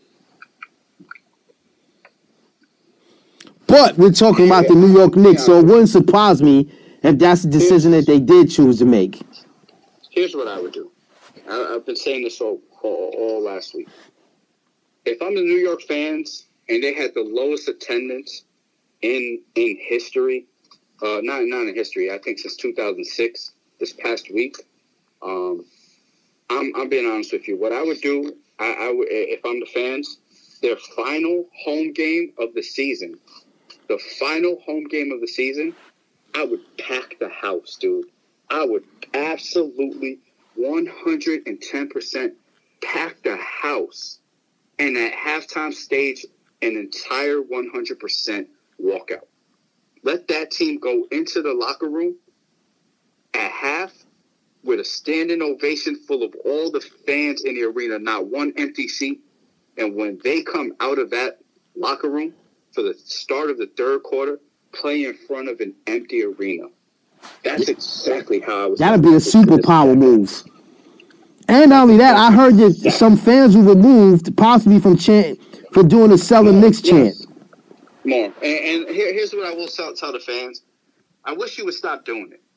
But we're talking about the New York Knicks, so it wouldn't surprise me if that's the decision that they did choose to make. Here's what I would do. I, I've been saying this all, all, all last week. If I'm the New York fans and they had the lowest attendance in in history, uh, not not in history, I think since two thousand six, this past week, um, I'm I'm being honest with you. What I would do, I, I would, if I'm the fans, their final home game of the season, the final home game of the season, I would pack the house, dude. I would absolutely one hundred ten percent pack the house, and at halftime stage an entire one hundred percent walkout. Let that team go into the locker room at half with a standing ovation full of all the fans in the arena, not one empty seat. And when they come out of that locker room for the start of the third quarter, play in front of an empty arena. That's exactly how I was. That'd be a superpower move. And not only that, I heard that some fans were removed, possibly from chant for doing the selling Knicks chant. Yes. More. And, and here, here's what I will tell, tell the fans. I wish you would stop doing it.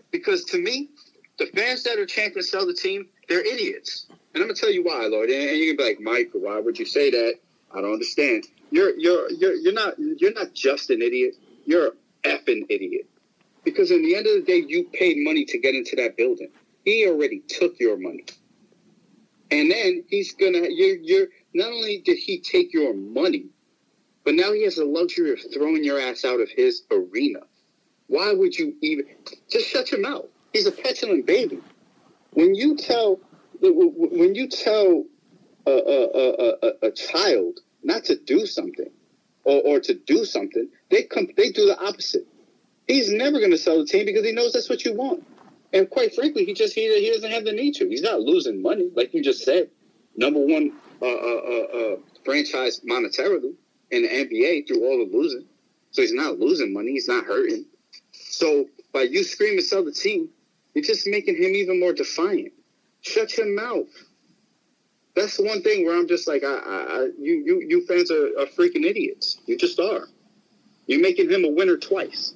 Because to me, the fans that are chanting sell the team, they're idiots. And I'm gonna tell you why, Lord. And you're gonna be like, Mike, why would you say that? I don't understand. You're you're you're you're not you're not just an idiot. You're an effing idiot. Because in the end of the day, you paid money to get into that building. He already took your money. And then he's gonna you're you're not only did he take your money, but now he has the luxury of throwing your ass out of his arena. Why would you even just shut your mouth? He's a petulant baby. When you tell when you tell a, a, a, a, a child not to do something or, or to do something, they come they do the opposite. He's never going to sell the team because he knows that's what you want. And quite frankly, he just he, he doesn't have the need to. He's not losing money, like you just said. Number one uh, uh, uh, uh, franchise monetarily in the N B A through all the losing. So he's not losing money. He's not hurting. So by you screaming sell the team, you're just making him even more defiant. Shut your mouth. That's the one thing where I'm just like, I, I, I you, you, you fans are, are freaking idiots. You just are. You're making him a winner twice.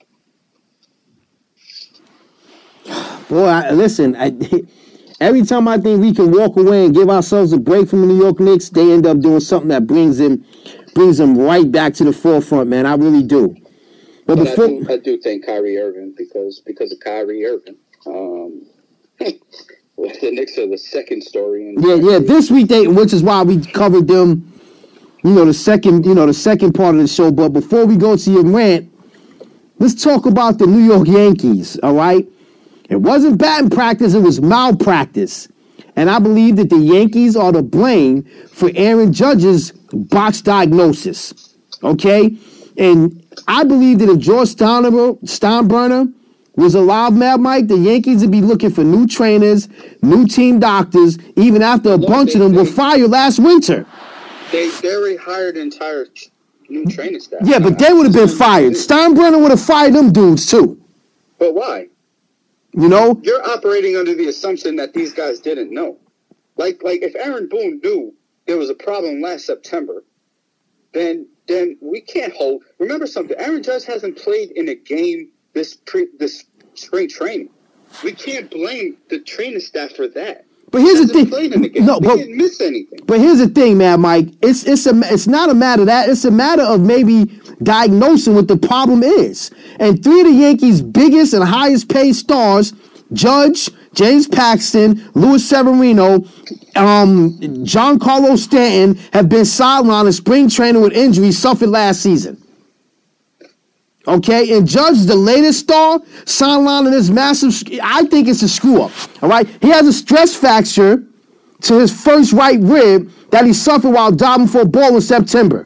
Boy, I, listen, I, every time I think we can walk away and give ourselves a break from the New York Knicks, they end up doing something that brings them, brings them right back to the forefront, man. I really do. But, but before, I, do, I do thank Kyrie Irving because because of Kyrie Irving. Um, well, the Knicks are the second story. In yeah, yeah. This week, they, which is why we covered them. You know, the second, you know, the second part of the show. But before we go to your rant, let's talk about the New York Yankees. All right. It wasn't batting practice, it was malpractice. And I believe that the Yankees are to blame for Aaron Judge's box diagnosis. Okay? And I believe that if George Steinbrenner was alive, Mad Mike, the Yankees would be looking for new trainers, new team doctors, even after a no, bunch they, of them they, were fired last winter. They, they already hired an entire new training staff. Yeah, but they would have been fired. Steinbrenner would have fired them dudes, too. But why? You know, you're operating under the assumption that these guys didn't know. Like, like if Aaron Boone knew there was a problem last September, then then we can't hold. Remember something: Aaron Judge hasn't played in a game this pre this spring training. We can't blame the training staff for that. But here's the thing: played in the game. no, they but didn't miss anything. But here's the thing, man, Mike. It's it's a it's not a matter of that. It's a matter of maybe diagnosing what the problem is. And three of the Yankees' biggest and highest paid stars, Judge, James Paxton, Luis Severino, um, Giancarlo Stanton, have been sidelined in spring training with injuries suffered last season. Okay, and Judge, the latest star, sidelined in this massive, I think it's a screw up. All right, he has a stress fracture to his first right rib that he suffered while diving for a ball in September.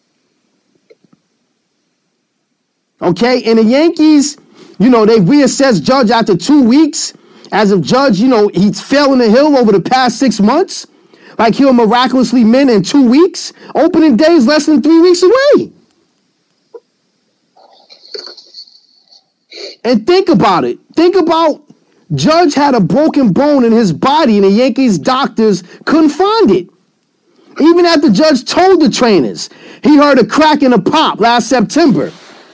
Okay, and the Yankees, you know, they reassessed Judge after two weeks. As of Judge, you know, he's fell in the hill over the past six months. Like he'll miraculously mend in two weeks. Opening day is less than three weeks away. And think about it. Think about Judge had a broken bone in his body and the Yankees doctors couldn't find it. Even after Judge told the trainers, he heard a crack in a pop last September.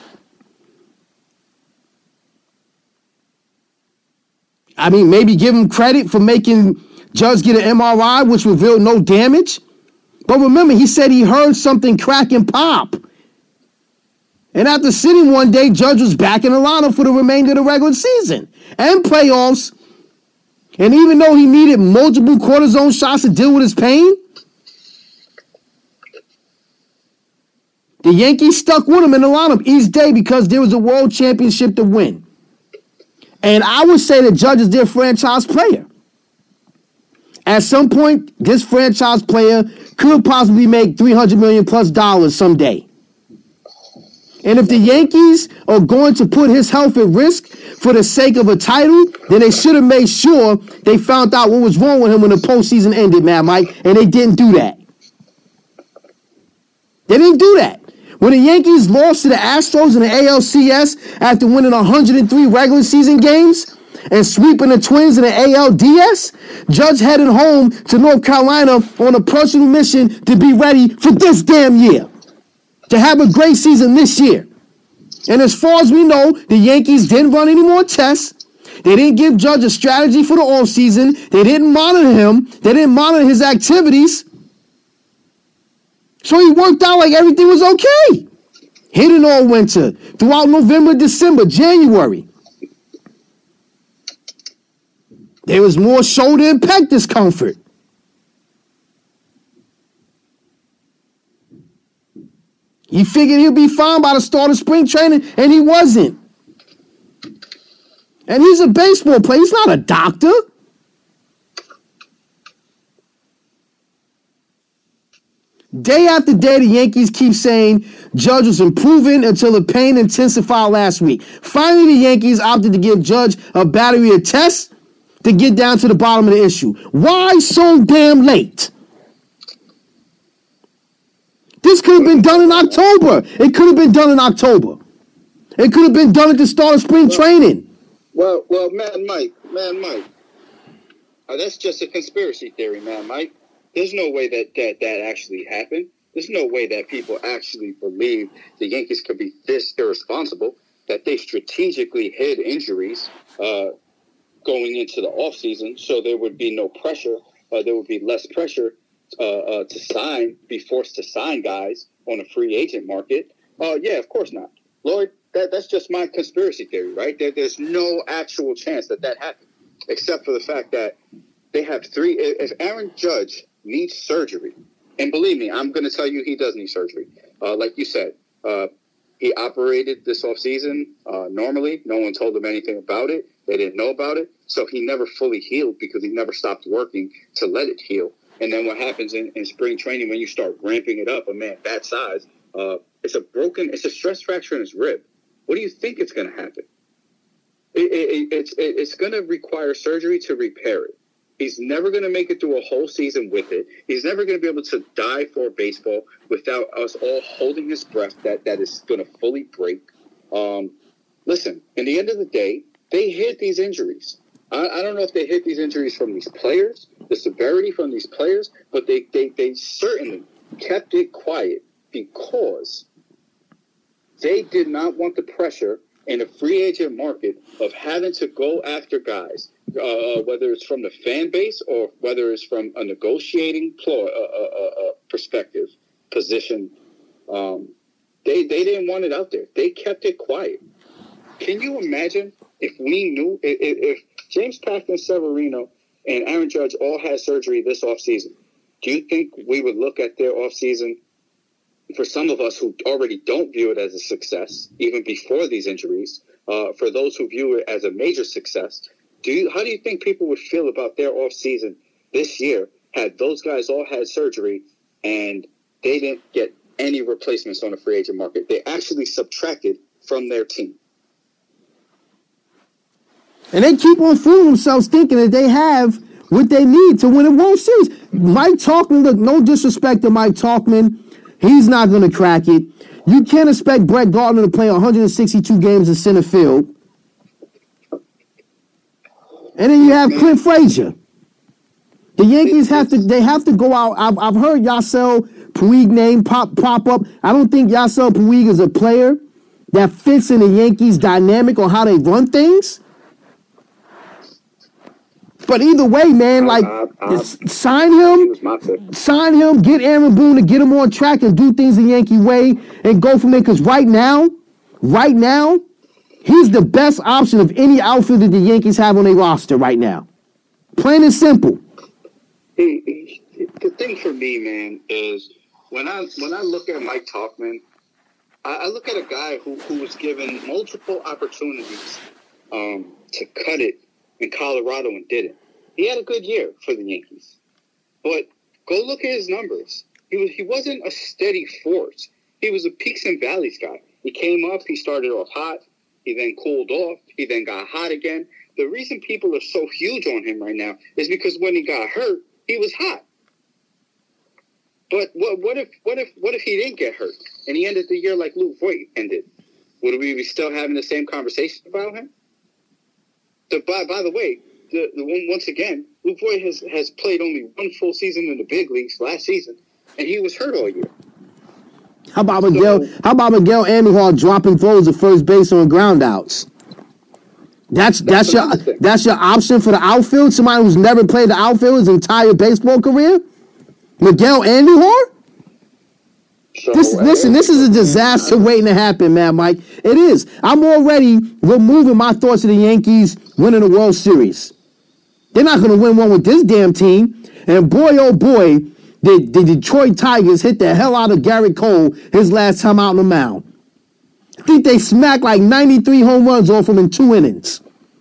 I mean, maybe give him credit for making Judge get an M R I, which revealed no damage. But remember, he said he heard something crack and pop. And after sitting one day, Judge was back in the lineup for the remainder of the regular season and playoffs. And even though he needed multiple cortisone shots to deal with his pain, the Yankees stuck with him in the lineup each day because there was a world championship to win. And I would say that Judge is their franchise player. At some point, this franchise player could possibly make three hundred million dollars plus dollars someday. And if the Yankees are going to put his health at risk for the sake of a title, then they should have made sure they found out what was wrong with him when the postseason ended, Mad Mike, and they didn't do that. They didn't do that. When the Yankees lost to the Astros in the A L C S after winning one hundred three regular season games and sweeping the Twins in the A L D S, Judge headed home to North Carolina on a personal mission to be ready for this damn year, to have a great season this year. And as far as we know, the Yankees didn't run any more tests. They didn't give Judge a strategy for the offseason. They didn't monitor him. They didn't monitor his activities. So he worked out like everything was okay. Hitting all winter, throughout November, December, January. There was more shoulder and pec discomfort. He figured he'll be fine by the start of spring training, and he wasn't. And he's a baseball player. He's not a doctor. Day after day, the Yankees keep saying Judge was improving until the pain intensified last week. Finally, the Yankees opted to give Judge a battery of tests to get down to the bottom of the issue. Why so damn late? This could have been done in October. It could have been done in October. It could have been done at the start of spring well, training. Well, well, man, Mike, man, Mike. Uh, that's just a conspiracy theory, man, Mike. There's no way that, that that actually happened. There's no way that people actually believe the Yankees could be this irresponsible, that they strategically hid injuries uh, going into the offseason so there would be no pressure, uh, there would be less pressure uh, uh, to sign, be forced to sign guys on a free agent market. Uh, yeah, of course not. Lloyd, that, that's just my conspiracy theory, right? There, there's no actual chance that that happened, except for the fact that they have three. If Aaron Judge needs surgery, and believe me, I'm going to tell you he does need surgery. Uh, like you said, uh, he operated this offseason uh, normally. No one told him anything about it. They didn't know about it. So he never fully healed because he never stopped working to let it heal. And then what happens in, in spring training when you start ramping it up, a man that size, uh, it's a broken, it's a stress fracture in his rib. What do you think it's going to happen? It, it, it's it, it's going to require surgery to repair it. He's never going to make it through a whole season with it. He's never going to be able to die for baseball without us all holding his breath that, that is going to fully break. Um, listen, in the end of the day, they hid these injuries. I, I don't know if they hid these injuries from these players, the severity from these players, but they, they, they certainly kept it quiet because they did not want the pressure in a free agent market of having to go after guys. Uh, whether it's from the fan base or whether it's from a negotiating ploy, uh, uh, uh, perspective, position, um, they they didn't want it out there. They kept it quiet. Can you imagine if we knew, if, if James Paxton, Severino, and Aaron Judge all had surgery this offseason, do you think we would look at their offseason, for some of us who already don't view it as a success, even before these injuries, uh, for those who view it as a major success, Do you, how do you think people would feel about their offseason this year had those guys all had surgery and they didn't get any replacements on the free agent market? They actually subtracted from their team. And they keep on fooling themselves thinking that they have what they need to win a World Series. Mike Tauchman, look, no disrespect to Mike Tauchman. He's not going to crack it. You can't expect Brett Gardner to play one hundred sixty-two games in center field. And then you have Clint Frazier. The Yankees have to, they have to go out. I've, I've heard Yasiel Puig name pop, pop up. I don't think Yasiel Puig is a player that fits in the Yankees dynamic on how they run things. But either way, man, like, I, I, I, sign him, sign him, get Aaron Boone to get him on track and do things the Yankee way and go from there. Because right now, right now, he's the best option of any outfielder the Yankees have on their roster right now. Plain and simple. He, he, the thing for me, man, is when I when I look at Mike Tauchman, I, I look at a guy who, who was given multiple opportunities um, to cut it in Colorado and didn't. He had a good year for the Yankees. But go look at his numbers. He was he wasn't a steady force. He was a peaks and valleys guy. He came up, he started off hot. He then cooled off. He then got hot again. The reason people are so huge on him right now is because when he got hurt, he was hot. But what, what if what if what if he didn't get hurt and he ended the year like Luke Voigt ended? Would we be still having the same conversation about him? So by by the way, the, the one, once again, Luke Voigt has, has played only one full season in the big leagues last season, and he was hurt all year. How about Miguel? So, how about Miguel Andujar dropping throws at first base on groundouts? That's that's, that's your that's your option for the outfield. Somebody who's never played the outfield his entire baseball career. Miguel Andujar. So, this, listen, this is a disaster waiting to happen, man, Mike. It is. I'm already removing my thoughts of the Yankees winning the World Series. They're not going to win one with this damn team. And boy, oh boy, the, the Detroit Tigers hit the hell out of Garrett Cole his last time out on the mound. I think they smacked like ninety-three home runs off him in two innings.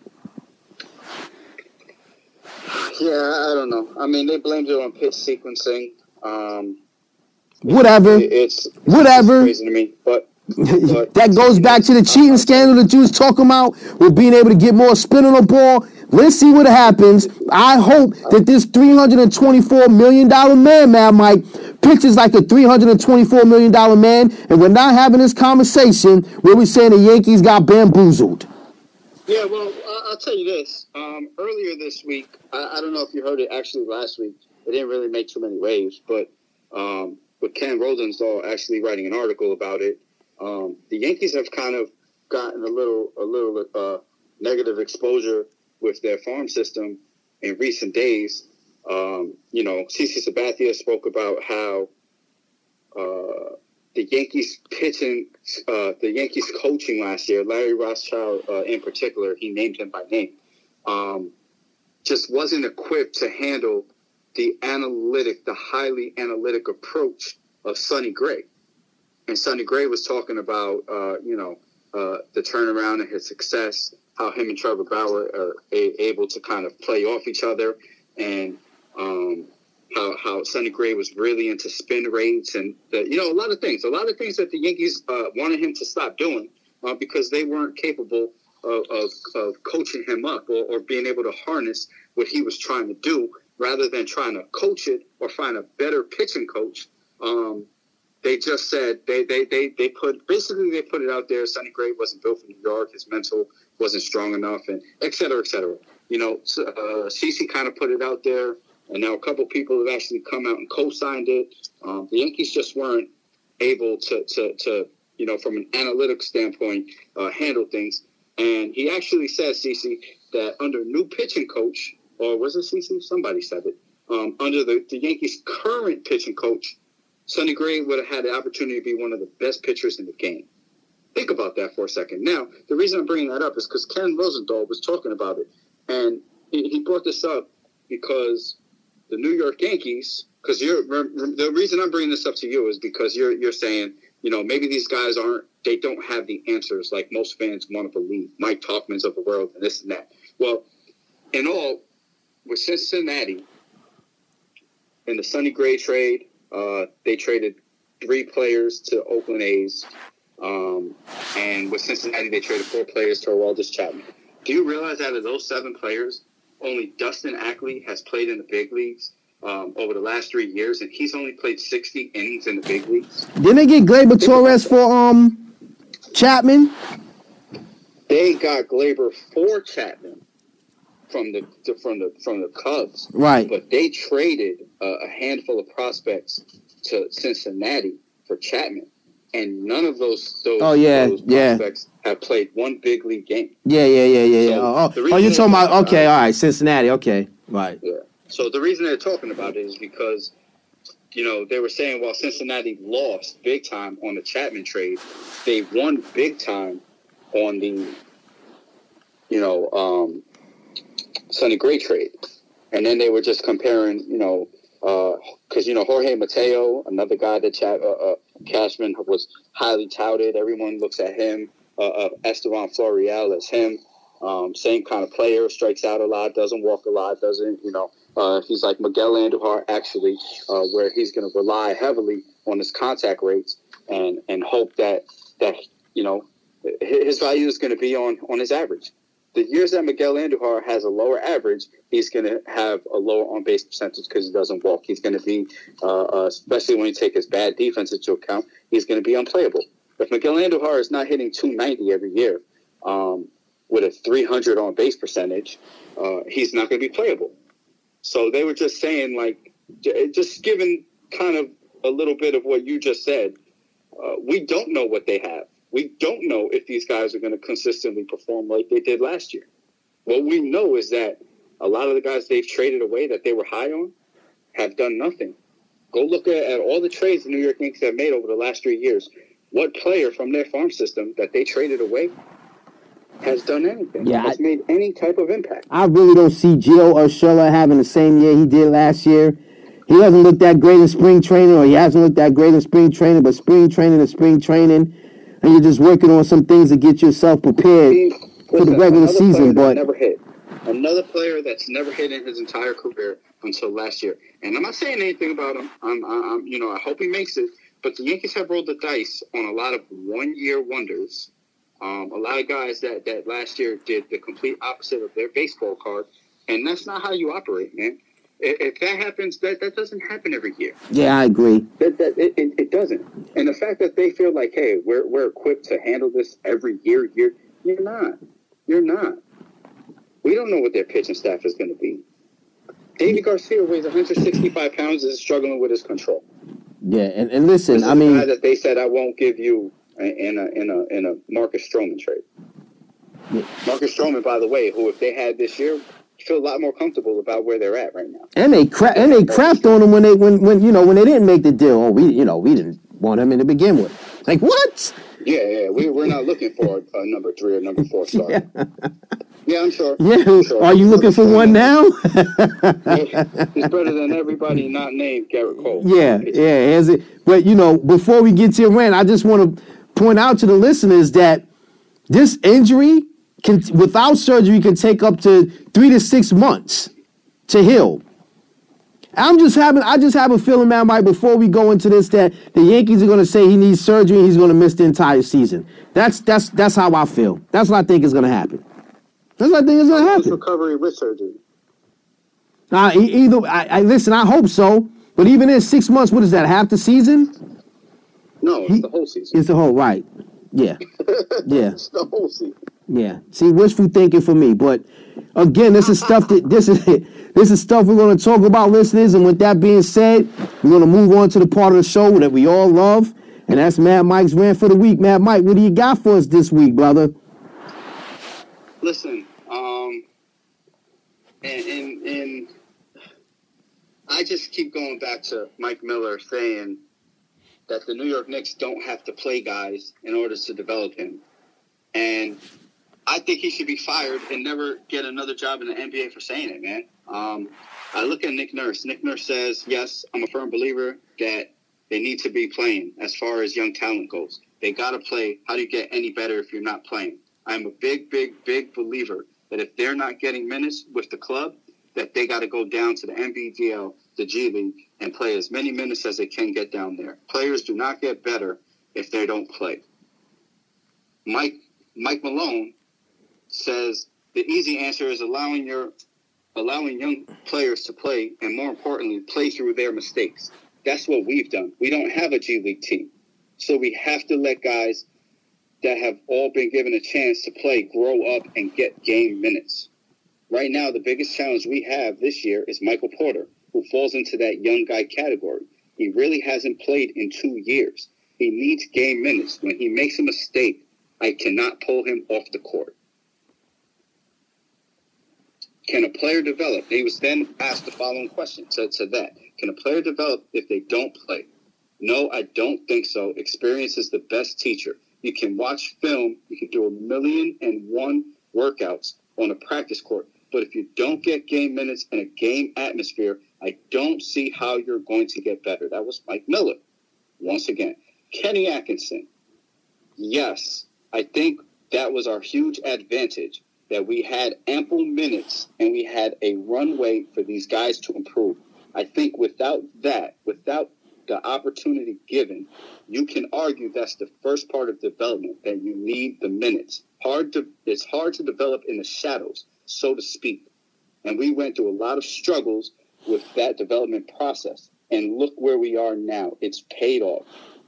Yeah, I don't know. I mean, they blamed it on pitch sequencing. Um... Whatever. It's, it's Whatever. Crazy to me, but, but that goes back to the cheating scandal that you was talking about with being able to get more spin on the ball. Let's see what happens. I hope that this three hundred twenty-four million dollars man, man, Mike, pitches like a three hundred twenty-four million dollars man, and we're not having this conversation where we're saying the Yankees got bamboozled. Yeah, well, I'll tell you this. Um, earlier this week, I, I don't know if you heard it actually last week. It didn't really make too many waves, but um, with Ken Rosenthal actually writing an article about it, um, the Yankees have kind of gotten a little a little uh, negative exposure with their farm system in recent days. Um, you know, CeCe Sabathia spoke about how uh, the Yankees pitching, uh, the Yankees coaching last year, Larry Rothschild uh, in particular, he named him by name, um, just wasn't equipped to handle the analytic, the highly analytic approach of Sonny Gray. And Sonny Gray was talking about, uh, you know, uh, the turnaround and his success, how him and Trevor Bauer are a- able to kind of play off each other, and um, how how Sonny Gray was really into spin rates and, the, you know, a lot of things. A lot of things that the Yankees uh, wanted him to stop doing uh, because they weren't capable of, of, of coaching him up or, or being able to harness what he was trying to do. Rather than trying to coach it or find a better pitching coach, um, they just said they, they they they put basically they put it out there. Sonny Gray wasn't built for New York. His mental wasn't strong enough, and et cetera, et cetera. You know, uh, CeCe kind of put it out there, and now a couple people have actually come out and co-signed it. Um, the Yankees just weren't able to to to you know, from an analytic standpoint, uh, handle things. And he actually says, CeCe, that under new pitching coach. Or was it CeCe? Somebody said it. Um, under the, the Yankees' current pitching coach, Sonny Gray would have had the opportunity to be one of the best pitchers in the game. Think about that for a second. Now, the reason I'm bringing that up is because Ken Rosenthal was talking about it. And he, he brought this up because the New York Yankees, because you're the reason I'm bringing this up to you is because you're you're saying, you know, maybe these guys aren't, they don't have the answers like most fans want to believe. Mike Talkmans of the world and this and that. Well, in all, with Cincinnati, in the Sonny Gray trade, uh, they traded three players to Oakland A's. Um, and with Cincinnati, they traded four players to Aroldis Chapman. Do you realize out of those seven players, only Dustin Ackley has played in the big leagues um, over the last three years, and he's only played sixty innings in the big leagues? Didn't they get Gleyber Torres for um Chapman? They got Gleyber for Chapman. From the from the from the Cubs, right? But they traded uh, a handful of prospects to Cincinnati for Chapman, and none of those those, oh, yeah, those prospects yeah. have played one big league game. Yeah, yeah, yeah, yeah, yeah. So oh, oh, oh you're talking about okay, all right, Cincinnati, okay, right. Yeah. So the reason they're talking about it is because, you know, they were saying while Cincinnati lost big time on the Chapman trade, they won big time on the, you know, um. Sonny Gray trade. And then they were just comparing, you know, because, uh, you know, Jorge Mateo, another guy that Ch- uh, uh, Cashman was highly touted. Everyone looks at him. Uh, uh, Esteban Florial as him. Um, same kind of player, strikes out a lot, doesn't walk a lot, doesn't, you know, uh, he's like Miguel Andujar, actually, uh, where he's going to rely heavily on his contact rates and, and hope that, that, you know, his value is going to be on, on his average. The years that Miguel Andujar has a lower average, he's going to have a lower on-base percentage because he doesn't walk. He's going to be, uh, uh, especially when you take his bad defense into account, he's going to be unplayable. If Miguel Andujar is not hitting two ninety every year um, with a three hundred on-base percentage, uh, he's not going to be playable. So they were just saying, like, just giving kind of a little bit of what you just said, uh, we don't know what they have. We don't know if these guys are going to consistently perform like they did last year. What we know is that a lot of the guys they've traded away that they were high on have done nothing. Go look at, at all the trades the New York Yankees have made over the last three years. What player from their farm system that they traded away has done anything? Yeah, has I, made any type of impact? I really don't see Gio Urshela having the same year he did last year. He hasn't looked that great in spring training, or he hasn't looked that great in spring training, but spring training is spring training, and you're just working on some things to get yourself prepared He, for listen, the regular another season. player But that never hit. Another player that's never hit in his entire career until last year. And I'm not saying anything about him. I'm, I'm, you know, I hope he makes it. But the Yankees have rolled the dice on a lot of one-year wonders. Um, a lot of guys that, that last year did the complete opposite of their baseball card. And that's not how you operate, man. If, if that happens, that, that doesn't happen every year. yeah, I agree. That, that it, it, it doesn't. And the fact that they feel like, hey, we're we're equipped to handle this every year, year, you're not. You're not. We don't know what their pitching staff is going to be. David Garcia weighs one hundred sixty-five pounds and is struggling with his control. Yeah, and, and listen, This is I mean, the guy that they said I won't give you in a in a in a Marcus Stroman trade. Yeah. Marcus Stroman, by the way, who if they had this year, feel a lot more comfortable about where they're at right now. and they cra- and they crapped on him when they when when you know when they didn't make the deal. Oh, we you know we didn't want him in to begin with. Like what? Yeah, yeah, we we're not looking for a, a number three or number four star. Yeah. Yeah, I'm sure. Yeah, I'm sure. are you looking for one now? He's better than everybody not named Garrett Cole. Yeah, yeah. Has it? But you know, before we get to your rant, I just want to point out to the listeners that this injury can, without surgery, can take up to three to six months to heal. I'm just having, I just have a feeling, man, Mike, before we go into this, that the Yankees are going to say he needs surgery and he's going to miss the entire season. That's that's that's how I feel. That's what I think is going to happen. That's what I think is going to happen. Recovery with surgery. Uh, e- either, I, I listen, I hope so. But even in six months, what is that, half the season? No, it's He- the whole season. It's the whole, right. Yeah. Yeah. It's the whole season. Yeah. See, wishful thinking for me. But again, this is stuff that this is this is stuff we're going to talk about, listeners. And with that being said, we're going to move on to the part of the show that we all love, and that's Mad Mike's rant for the week. Mad Mike, what do you got for us this week, brother? Listen, um, and, and and I just keep going back to Mike Miller saying that the New York Knicks don't have to play guys in order to develop him. And I think he should be fired and never get another job in the N B A for saying it, man. Um, I look at Nick Nurse. Nick Nurse says, yes, I'm a firm believer that they need to be playing as far as young talent goes. They got to play. How do you get any better if you're not playing? I'm a big, big, big believer that if they're not getting minutes with the club, that they got to go down to the N B D L, the G League, and play as many minutes as they can get down there. Players do not get better if they don't play. Mike Mike Malone says the easy answer is allowing your allowing young players to play, and more importantly, play through their mistakes. That's what we've done. We don't have a G League team, so we have to let guys that have all been given a chance to play grow up and get game minutes. Right now, the biggest challenge we have this year is Michael Porter, who falls into that young guy category. He really hasn't played in two years. He needs game minutes. When he makes a mistake, I cannot pull him off the court. Can a player develop? He was then asked the following question to, to that. Can a player develop if they don't play? No, I don't think so. Experience is the best teacher. You can watch film. You can do a million and one workouts on a practice court. But if you don't get game minutes and a game atmosphere, I don't see how you're going to get better. That was Mike Miller. Once again, Kenny Atkinson. Yes, I think that was our huge advantage, that we had ample minutes and we had a runway for these guys to improve. I think without that, without the opportunity given, you can argue that's the first part of development, that you need the minutes. Hard to, it's hard to develop in the shadows, so to speak. And we went through a lot of struggles with that development process. And look where we are now. It's paid off.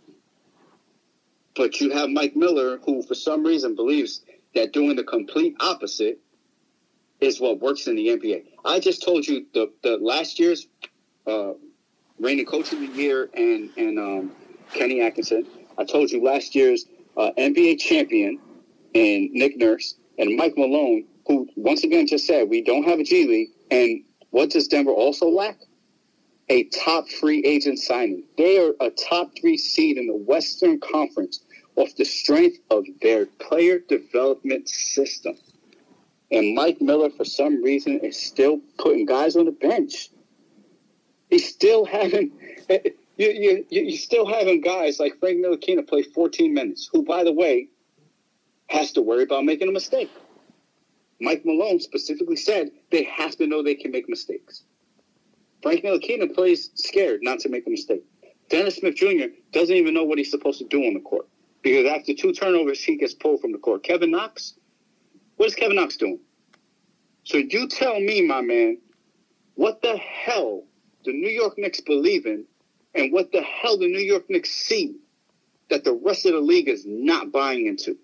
But you have Mike Miller, who for some reason believes that doing the complete opposite is what works in the N B A. I just told you the, the last year's uh, reigning coach of the year and, and um, Kenny Atkinson. I told you last year's uh, N B A champion and Nick Nurse and Mike Malone who once again just said we don't have a G League. And what does Denver also lack? A top free agent signing. They are a top three seed in the Western Conference off the strength of their player development system. And Mike Miller, for some reason, is still putting guys on the bench. He's still having you you you still having guys like Frank Ntilikina play fourteen minutes, who, by the way, has to worry about making a mistake. Mike Malone specifically said they have to know they can make mistakes. Frank Ntilikina plays scared not to make a mistake. Dennis Smith Junior doesn't even know what he's supposed to do on the court, because after two turnovers, he gets pulled from the court. Kevin Knox, what is Kevin Knox doing? So you tell me, my man, what the hell the New York Knicks believe in, and what the hell the New York Knicks see that the rest of the league is not buying into?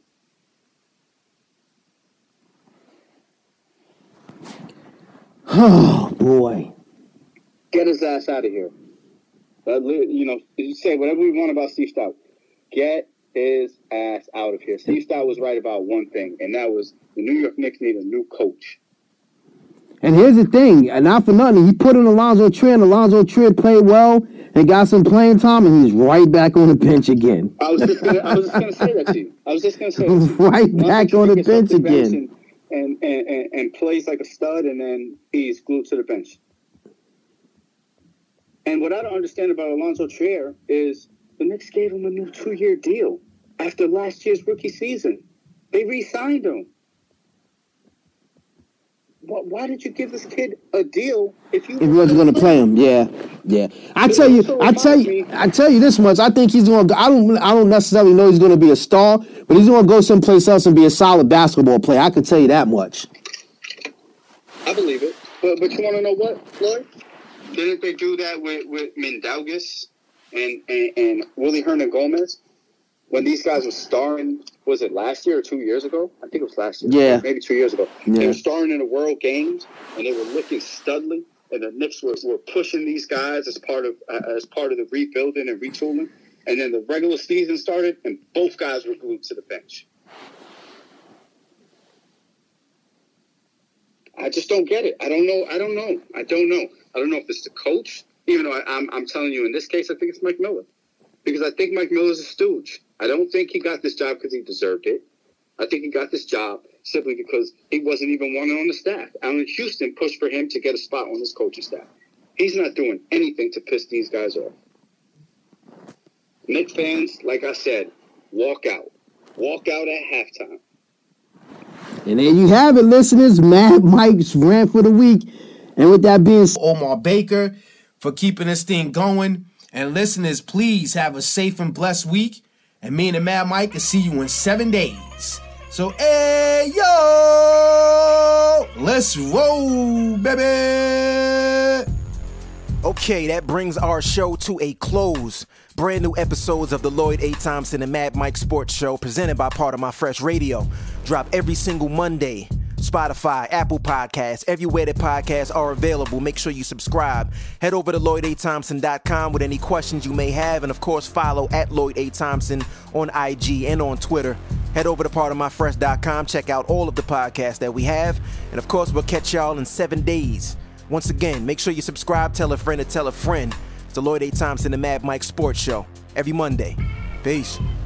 Oh, boy. Get his ass out of here. But, you know, you say whatever we want about Steve Stout. Get his ass out of here. Steve Stout was right about one thing, and that was the New York Knicks need a new coach. And here's the thing, and not for nothing, he put in Alonzo Trier, Alonzo Trier played well and got some playing time, and he's right back on the bench again. I was just gonna, I was just going to say that to you. I was just going to say that. Right back on the bench again. And, and, and, and plays like a stud, and then he's glued to the bench. And what I don't understand about Alonzo Trier is the Knicks gave him a new two-year deal after last year's rookie season. They re-signed him. Why, why did you give this kid a deal if you if you wasn't going to play him? Yeah, yeah. I tell you, I tell you, I tell you this much. I think he's going to. I don't. I don't necessarily know he's going to be a star, but he's going to go someplace else and be a solid basketball player. I can tell you that much. I believe it, but but you want to know what, Floyd? Didn't they do that with with Mindaugas and and, and Willie Hernangomez when these guys were starring? Was it last year or two years ago? I think it was last year. Yeah. Maybe two years ago. Yeah. They were starring in the World Games, and they were looking studly, and the Knicks were, were pushing these guys as part of uh, as part of the rebuilding and retooling. And then the regular season started, and both guys were glued to the bench. I just don't get it. I don't know. I don't know. I don't know. I don't know if it's the coach, even though I, I'm, I'm telling you in this case, I think it's Mike Miller. Because I think Mike Miller's a stooge. I don't think he got this job because he deserved it. I think he got this job simply because he wasn't even wanted on the staff. Allen Houston pushed for him to get a spot on his coaching staff. He's not doing anything to piss these guys off. Knicks fans, like I said, walk out. Walk out at halftime. And there you have it, listeners. Mad Mike's rant for the week. And with that being said, Omar Baker for keeping this thing going. And listeners, please have a safe and blessed week. And me and the Mad Mike will see you in seven days. So, hey, yo! Let's roll, baby! Okay, that brings our show to a close. Brand new episodes of the Lloyd A. Thompson and Mad Mike Sports Show presented by Part of My Fresh Radio drop every single Monday. Spotify, Apple Podcasts, everywhere that podcasts are available. Make sure you subscribe. Head over to Lloyd A Thompson dot com with any questions you may have. And, of course, follow at Lloyd A. Thompson on I G and on Twitter. Head over to part of my fresh dot com. Check out all of the podcasts that we have. And, of course, we'll catch y'all in seven days. Once again, make sure you subscribe, tell a friend to tell a friend. It's the Lloyd A. Thompson and Mad Mike Sports Show every Monday. Peace.